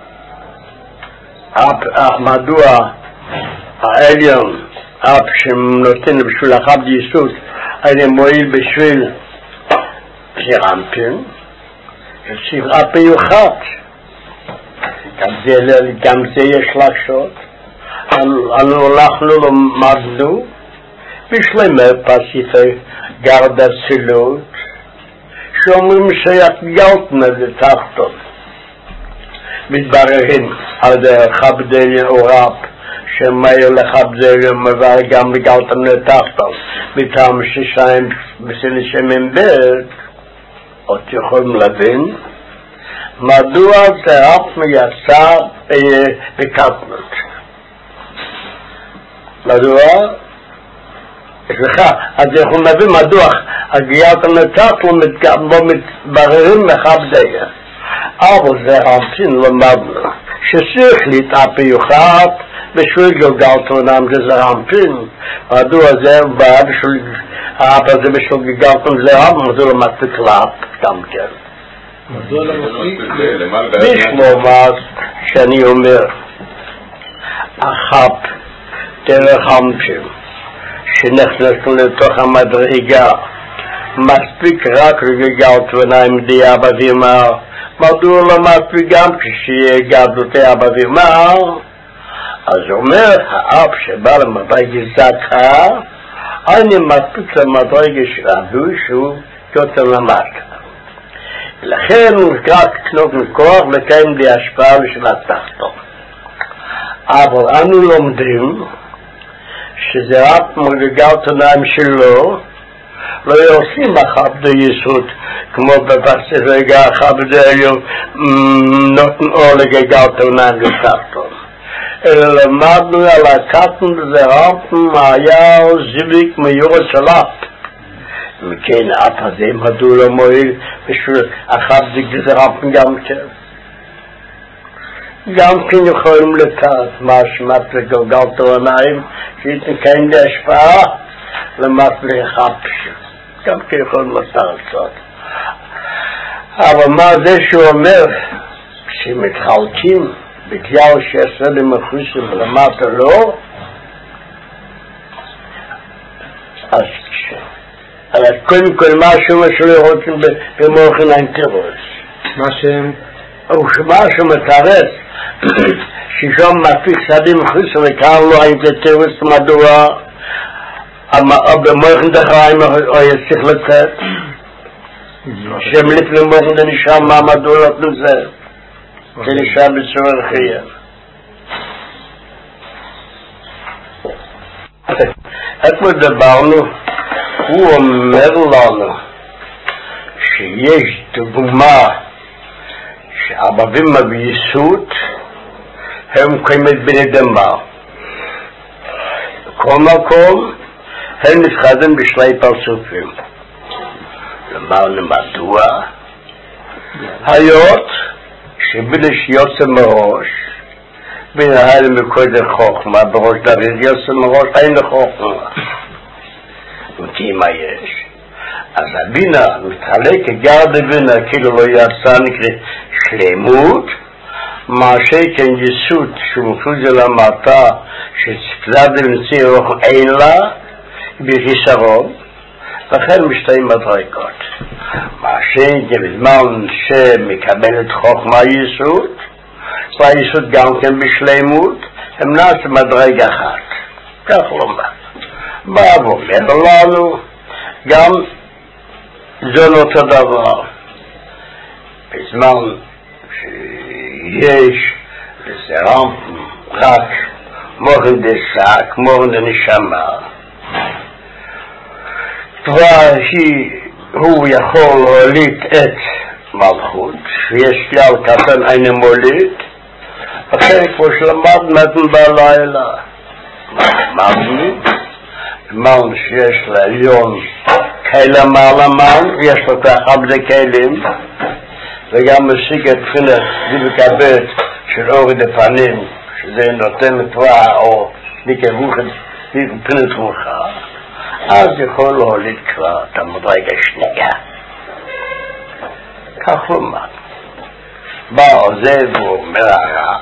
מדוע העליון, אף שנותן בשביל אחב די ישות, אני מועיל בשביל זרמפים, ספרה פיוחת. גם זה יש לחשוב. אנחנו למדנו בשלמי פסיפי גרד הצילות, שאומרים שהגלתן הזה תחתון. מתבררים על דרך חבדל אורף, שמאיר לחבדל ומבאר גם לגלתן לתחתון. מטעם ששיים בסני שמן בית, עוד יכולים להבין, מדוע זה אף מייצר בקטנות. מדוע? סליחה, אז אנחנו נבין מדוע הגיעת הנתת לא מתבררים מחבדיה. אבל זה רמפין למדנו, ששכלית הפיוחת בשביל גלגלתו נם גזרמפין, מדוע זה בא בשביל, אבל זה בשביל גלגלתו גזרמפין, מדוע לא מספיק לאפ גם כן. מדוע לא מספיק? בשלומות שאני אומר, אחת דרך המפים, שנכנסנו לתוך המדרגה, מספיק רק לגלגלת ונעים די אבא ואמא, מדוע לא מספיק גם כשיהיה גדלותי אבא ואמא? אז אומר האב שבא למדרגה זכה, אני מספיק למדרגה של אבו שהוא יותר למטה. לכן הוא רק קנות מכוח לקיים די השפעה של התחתון. אבל אנו לומדים שזה רק מגלגלת עיניים שלו, לא יעושים אחת ביסוד, כמו בפסק רגע אחת בדיוק נותן אור לגלגלת עיניים לתחתון. אלא למדנו על הקטן וזרמפן היה זיביק מיורת שלט. מכן אף הזה מדוע לא מועיל בשביל אחת זרמפן גם כן. גם כן יכולים לקחת מה שמעת לגלגלת עיניים, שייתן כאן להשפעה למטה לחפש. גם כן יכולים לעשות. אבל מה זה שהוא אומר, כשמתחלקים בגלל שעשה למחוסים ולמטה לא, אז קודם כל משהו שלא רוצים במוחן האינטרס. משהו מתרס, ששם מפיק סדים מחוסים וכאן לא האינטרס מדוע במוחן דחיים או יצליח לצאת, שם לפני מוחן דנשם מה מדוע לא זה. זה נשאר בצורה אחרת. אתמול דיברנו, הוא אומר לנו שיש דוגמה שהבבים ביסוד הם קיימת בנדמה. בכל מקום הם נפחדים בשלי פרצופים. אמרנו מדוע? היות שבלי שיוצא מראש, בנהל מקודם חוכמה, בראש דוד יוצא מראש, אין חוכמה. וכי מה יש? אז הבינה מתחלק גר בבינה, כאילו לא יעשה נקרא שלמות, מה שכן יסוד שמחוז למטה, שצפלד למציא רוח אין לה, בחיסרון, לכן משתי מדרגות. מה שבזמן שמקבלת חוכמה יסוד, והיסוד גם כן בשלמות, הם נעשה מדרג אחת. כך לומר. בא ואומר לנו, גם זה לא אותו דבר. בזמן שיש לזרמפן רק מוחן דשק, מוחן דנשמה, כבר הוא יכול להוליד את מלכות, שיש כלל קטן אין מוליד, אחרי כמו שלמדנו בלילה. למדנו, אמרנו שיש לעליון כלים מעלמן, יש לו ככה בני כלים, וגם משיג את תחילה דיבק הבית של אורי דפנים, שזה נותן תבואה או פנת רוחה, אז יכול להוליד כבר את המדרג השנייה. כך לומר. בא עוזב ואומר הרע,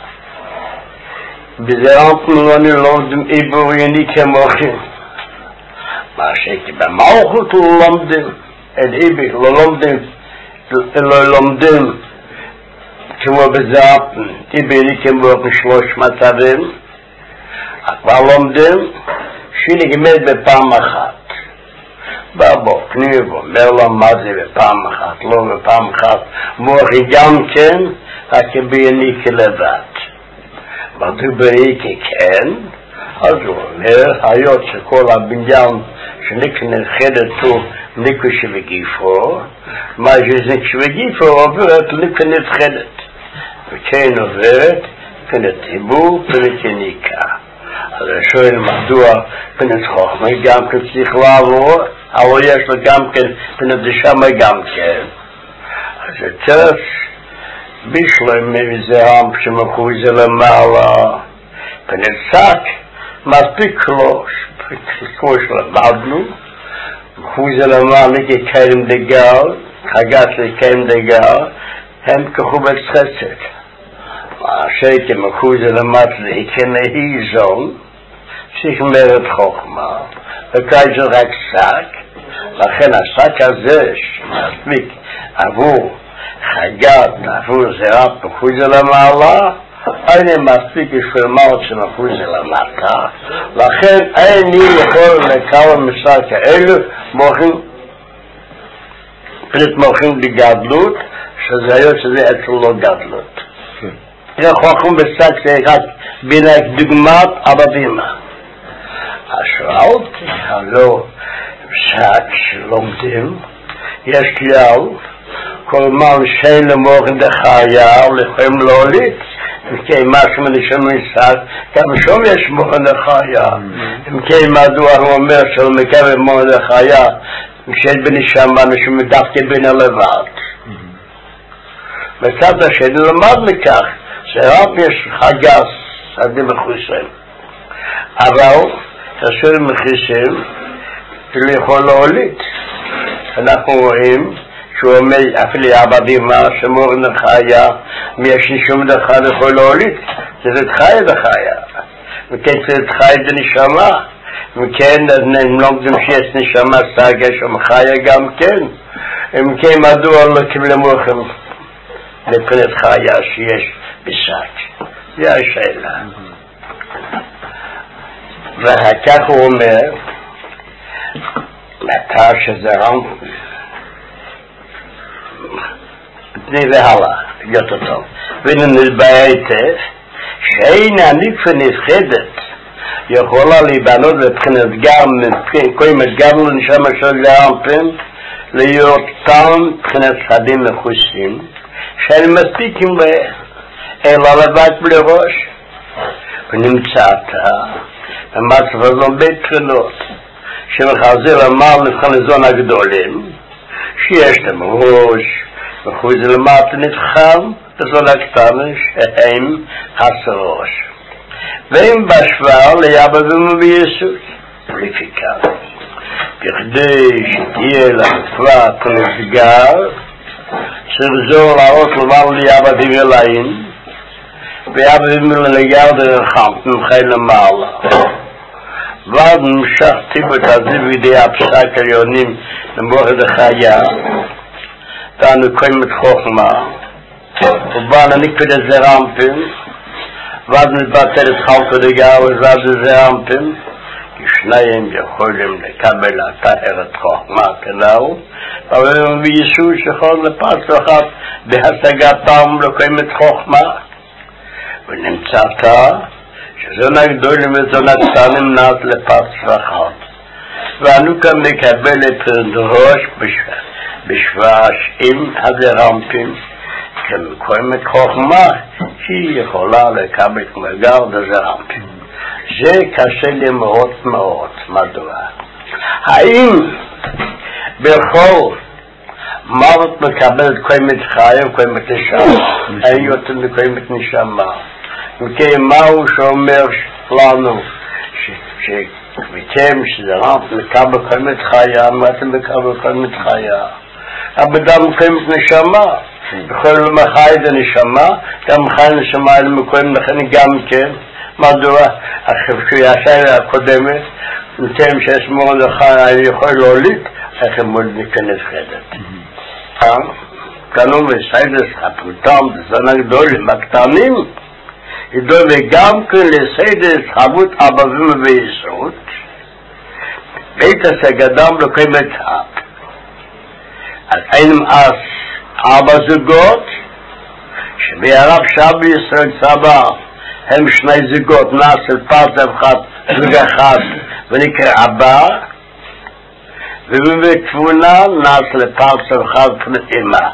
בזרמפן אני לא לומדים עיבור יני כמוכם. מה שכי במלכות לא לומדים, את עיבור לא לומדים כמו בזרמפן, עיבור יני כמוכם 3 מצבים, כבר לומדים שנגמד בפעם אחת. בא בו פניו ואומר לו מה זה בפעם אחת, לא בפעם אחת, מוחי גם כן, רק ביני כלבד. מדוע ביני ככן? אז הוא אומר, היות שכל הבניין שנכחדת הוא ניקוש וגיפו, מה שניקוש וגיפו עוברת לכנתחדת, וכן עוברת כנתיבור וכניקה. אז אני שואל מדוע פנת חוכמה גם כן צריך לעבור, אבל יש לו גם כן פנת דשמה גם כן. אז יותר בשלם מזרם שמחוז למעלה, ונצק מספיק קלוש, כמו שלמדנו, מחוזה למעלה כקרם דגל, חגת לקרם דגל, הם כחובת חסד. שהייתי מחוזה למטה כנהי זון, שכמרת חוכמה, וכאשר רק שק, לכן השק הזה שמספיק עבור חגת, עבור זירת מחוזה למעלה, אין מספיק ישלמות שמחוזה למטה, לכן אין לי יכול לקרוא משל כאלו מוכרים בגדלות, שזה היום שזה אצל לא גדלות. חוכם בשק זה רק בינק דוגמת אבדימה. שאלתי, הלא שק שלומדים, יש כלל, כל מן שאין למוכן דחיה, לכם להוליד, וכי משהו מנשם משק, גם שום יש מוכן דחיה. אם כי מדוע הוא אומר שלא מקבל מוכן דחיה, כשאין בנשמה משום דווקא בין הלבד. בצד השני למד מכך, שרק יש חגס, עדים מחוסים. אבל, כאשר מכניסים, זה יכול להוליד. אנחנו רואים שהוא אומר, אפילו עבדימה, שמור נחיה, מיש נשום דחה יכול להוליד. זה חיה דחיה. וכן זה חיה דנשמה. וכן, הם לומדים שיש נשמה סגה, שם חיה גם כן. אם כן, מדוע לא קיבל מוכם מבחינת חיה שיש בשק. זה השאלה. וכך הוא אומר, מתי שזה רם, תני והלאה, יותר טוב. ונתבהר היטב, שאין הנקפה נפחדת, יכולה להיבנות מבחינת גם, קוימת גם לנשמה של גרמפן, להיות טעם מבחינת חדים מחוסים, שאין מספיקים בהם, אלא לבד בלי ראש. ונמצאת, המצב הזה בית תחילות, שמחזיר למעל מבחן הזון הגדולים, שיש להם ראש, וחוץ למטה נתחם, הזון הקטנה, שהם הסרוש. והם בשבר ליבבים וביסוד, לפיכך. בכדי שתהיה למצווה כנסגר, שרזור להראות לבר ליבבים אליים, ויבבים לנגר דרכם, ממחי למעלה. ועד נמשך טיפות הזה בידי הפסק העליונים למורד החיה, ואנו קוימת חוכמה, ובאנו נקפד את זרמפן, ואז נתבטל את חלקו דגר וזד זרמפן, כי שניים יכולים לקבל התארת חוכמה כנאו, אבל הם ביסוד שיכול לפס אחת בהשגתם לקוימת חוכמה, ונמצאת שזון הגדולים וזון הקטנים נעת לפס אחת. ואנו כאן מקבל את ראש בשבש עם הזרמפן, כמקוימת חוכמה, היא יכולה לקבל מגר דזרמפן. זה קשה לי מאוד מאוד. מדוע? האם בכל מוות מקבלת קוימת חיים, קוימת נשמה? אין יותר מקוימת נשמה. וכי מהו שאומר לנו שכביתם שזרמפן מקבל קוימת חיה, מה אתם מקבל קוימת חיה? אדם מקוימת נשמה. בכל מחי זה נשמה, גם מחי נשמה אלה מקוים לכן גם כן. מדוע? כשהשאלה הקודמת, נתן שיש מאוד לחי, אני יכול להוליד, איך הם מאוד ניכנס חדת. כאנו בסיידס הפרוטם, בזמן הגדולים, הקטנים, ידעו וגם כן לסיידס חבות אבבים ויסוד, בית הסגדם לקוימת האב. אז אין אז ארבע זוגות, שבירב שעה בישראל סבא, הם שני זוגות, נעשה פרצה אחד, זוג אחד, ונקרא אבא, ובתבונה נעשה לפרצה אחד פנימה.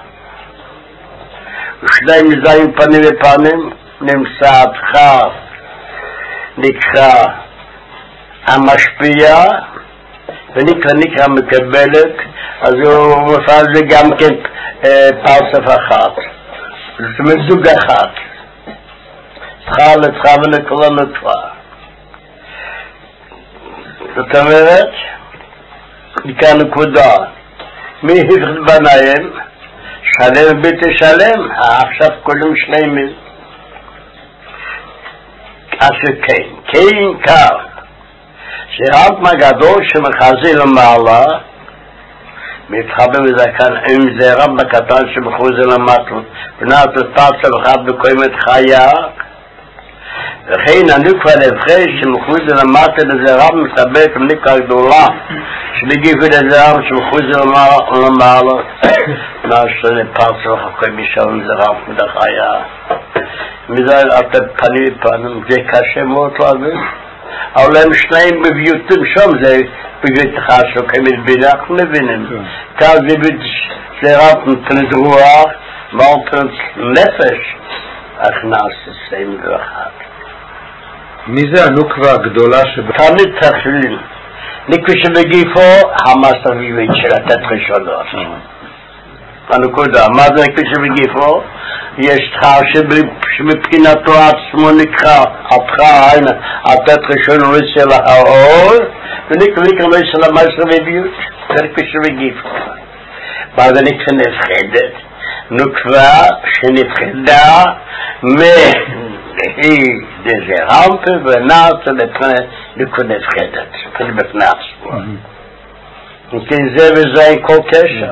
ושני מזיים פנים ופנים, נמצא התחר, נקרא המשפיע, ונקרא מקבלת, אז הוא מפעל זה גם כן פרצף אחת. זאת אומרת זוג אחת. צריכה לתכוון לכל הנקווה. זאת אומרת, מכאן נקודה, מי הפחד בניים, שלם בלתי שלם, עכשיו כולם שלמים. אשר כן, כן כך, שרק מהגדול שמחזי למעלה, מתחבא מזכן עם זרע בקטן שמחוזי למטה, בנת ופצע וחד בקוימת חיה, וכן הנקווה לבחי שמחוזי למטה לזרע מסתבק עם נקווה גדולה, שמגיפי לזרע שמחוזי למעלה, נעשה לפצע וחד משם זרע מדחיה. מזה אתה פנים, זה קשה מאוד להבין. אבל הם שניים בביוטים שם, זה בביוט חשו כמתבינה, אנחנו מבינים. כאן זה רק מבחינת רוח, מבחינת נפש, הכנס 21. מי זה הנוקבה הגדולה תמיד תכליל. נקווה שבגיפו, המסביבית של התת ראשונות. הנקודה, מה זה נקווה שבגיפו? יש תחר שמבחינתו עצמו נקרא, התת ראשון ריסל האור, ונקרא ריסל המסביביות, זה נקווה שבגיפו. מה זה נקווה נפחדת? נקווה שנפחדה היא דזרמפה ונעצה נקווה נפחדת, כאילו בפני עצמו. וכן זה וזה אין כל קשר.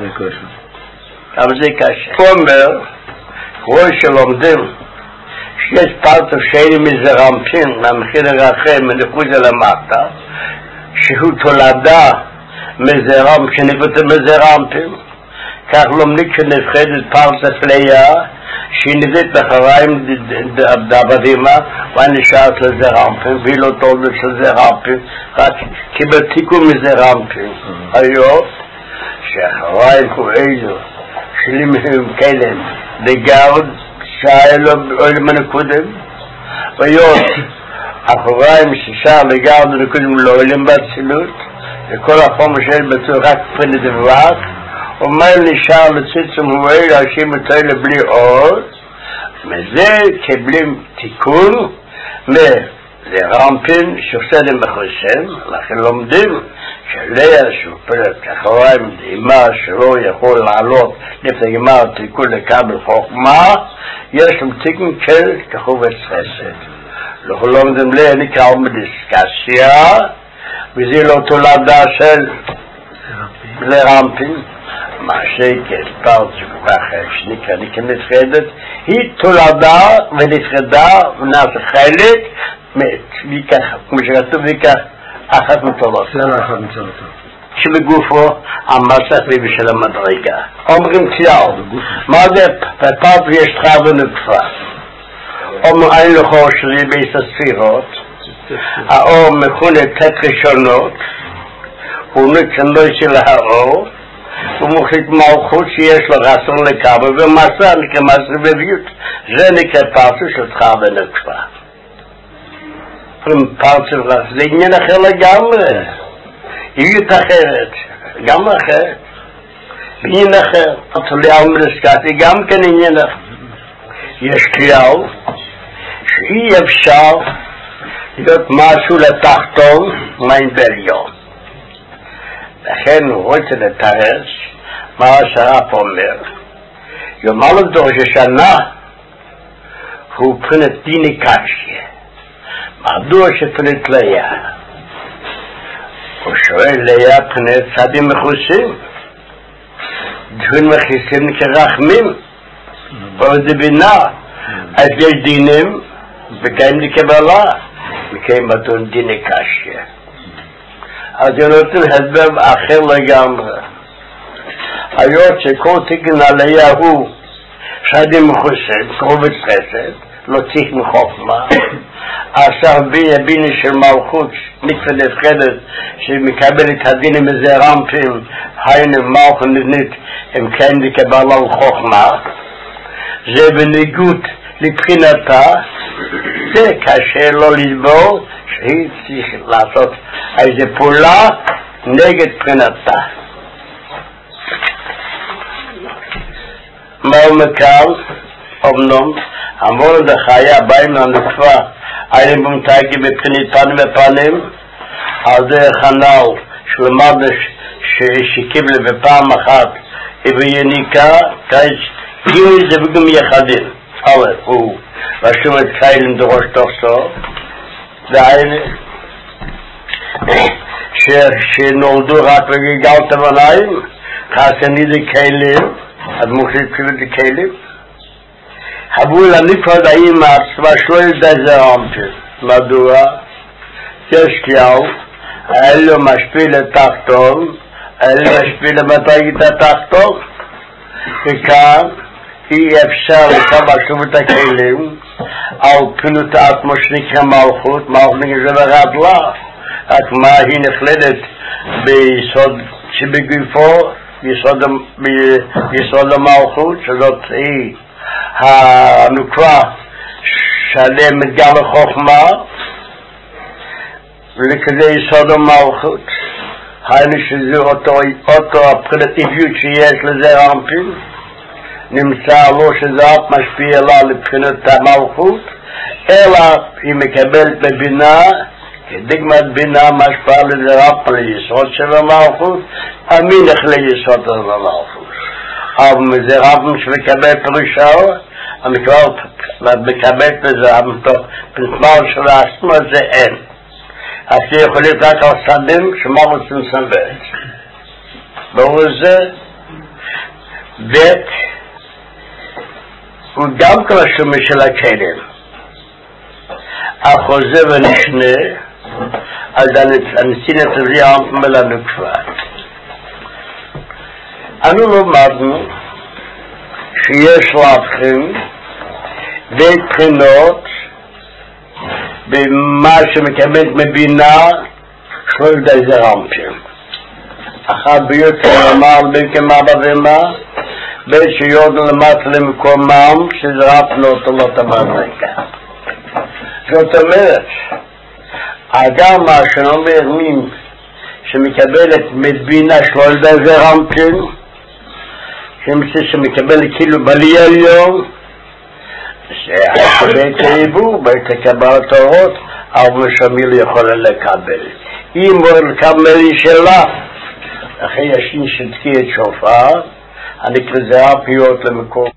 אבל זה קשה. אומר, רואה שלומדים שיש פרטו שני מזרמפין מהמחיר הרחם מנקודה למטה שהוא תולדה מזרם שנקראת מזרמפין כך לומדים שנפחדת פרטה פליה שהיא נבדית אחריים דבדימה ונשארת לזרמפין והיא לא תולדת של זרמפין רק קיבל תיקון מזרמפין היום שאחריים הוא איזו שלים הם כאלה בגרד שהאלו מנקודם ויות אחוריים ששאר לגרד מנקודם לא עולים באצילות וכל הפעם שאין בצור רק פני דברת ומה נשאר לציצום הוא להשאים אותו לבלי אור מזה קבלים תיקון זה רמפין שופסדם בחושם לכן לומדים שליה שהוא פרק אחריים אימה שלא יכול לעלות לפני גמר תיקון לקבל חוכמה יש לו תיקון של כחובץ חסד לא לומדים ליה נקרא בדיסקסיה וזה לא תולדה של רמפין מה שכספרת שכוח שנקרא נפחדת היא תולדה ונפחדה ונעשה חלק מכך כמו שכתוב מכך אחת מטולות. שבגופו המסך ובשל המדרגה. אומרים כלל, מה זה פרט ויש תחר ונקפה? אין לכו שלי בית הספירות, האור מכונה תת ראשונות, הוא נקנוי של האור, הוא מוחית מלכות שיש לו רסון לקבל, ומסע נקרא מסע בביות. זה נקרא פרט של תחר ונקפה. פרצה זה עניין אחר לגמרי עברית אחרת גם אחרת עניין אחר תולי מרסקתי גם כן עניין אחר יש כלל שאי אפשר להיות משהו לתחתון מהאימפריון לכן הוא רוצה לתרס מה שהרב אומר יאמר לו דור ששנה הוא פרנת דיני קשיה מדוע שפנית ליה? הוא שואל ליה פנית צדים מחוסים דהון מכיסים כרחמים ועוד בינה אז יש דינים וקיים לקבלה וקיים בתון דיני קשיה אז נותן הסבר אחר לגמרי היות שכל תיקן עליה הוא צדים מחוסים קרובץ חסד לא צריך מחוכמה אשר ביני של מלכות נקפה נפחדת שמקבל את הדינים מזה רמפים היינו מלכות נבנית הם כן לקבל על חוכמה זה בניגוד לבחינתה זה קשה לא לסבור שהיא צריך לעשות איזה פעולה נגד בחינתה מה הוא מקל אמנם אמרו בחיה באים לנקפה, היינו במתאגי בפני פנים ופנים, על זה חנל שלמד שקיבל בפעם אחת ויניקה, גימי זה וגם יחדים. הוא רשום את קיילים דרוש תוכסו, והיינו שנולדו רק בגלגל תמניים, חסני זה קיילים, אז מוכשית כאילו זה קיילים. הבו לנפרד האמא עצמה שלא ידע זה רמפי. מדוע? יש כלל, האלו משפיל לתחתון, האלו משפיל למתאגי את התחתון, וכאן אי אפשר לכמה שוב את הכלים, על פינות עצמו שנקרא מלכות, מלכות זה ברדלה, רק מה היא נכלדת ביסוד שבגופו, ביסוד המלכות, שזאת היא הנקבה שעליהם מתגלה חוכמה, וכזה יסוד המלכות, היינו שזה אותו הבחינת טבעיות שיש לזה רמפין, נמצא לו שזה אף משפיע לה לבחינת המלכות, אלא היא מקבלת בבינה, כדגמת בינה משפיעה לזה רמפין ליסוד של המלכות, אמינך ליסוד של המלכות. אבל מזה רמפין שמקבל פרישה, מקבל בזה פנתמר של העצמה זה אין. אז זה יכול להיות רק על סדים שמרוצים סנבט. ברור זה בית הוא גם קרשום של הכלים. החוזה ונשנה אז הנשיא נצברי העם מלנו כבר. אנו לומדנו שיש להבחין בית בחינות במה שמקבלת מבינה שלוש די רמפים. אחת ביותר למעל בין כמה ומה, בית שיורד למטה למקומם שזרפנו אותו לתמריקה. זאת אומרת, אדם מה שאומר מין שמקבלת מבינה שלוש די רמפים, שמקבל כאילו בלי עליון, בית העיבור, בית הקבלת אורות, אבל שמיל יכול לקבל. אם הוא לקבל שלה, אחרי השין שתקי את שופר, אני כזה הפיות למקום.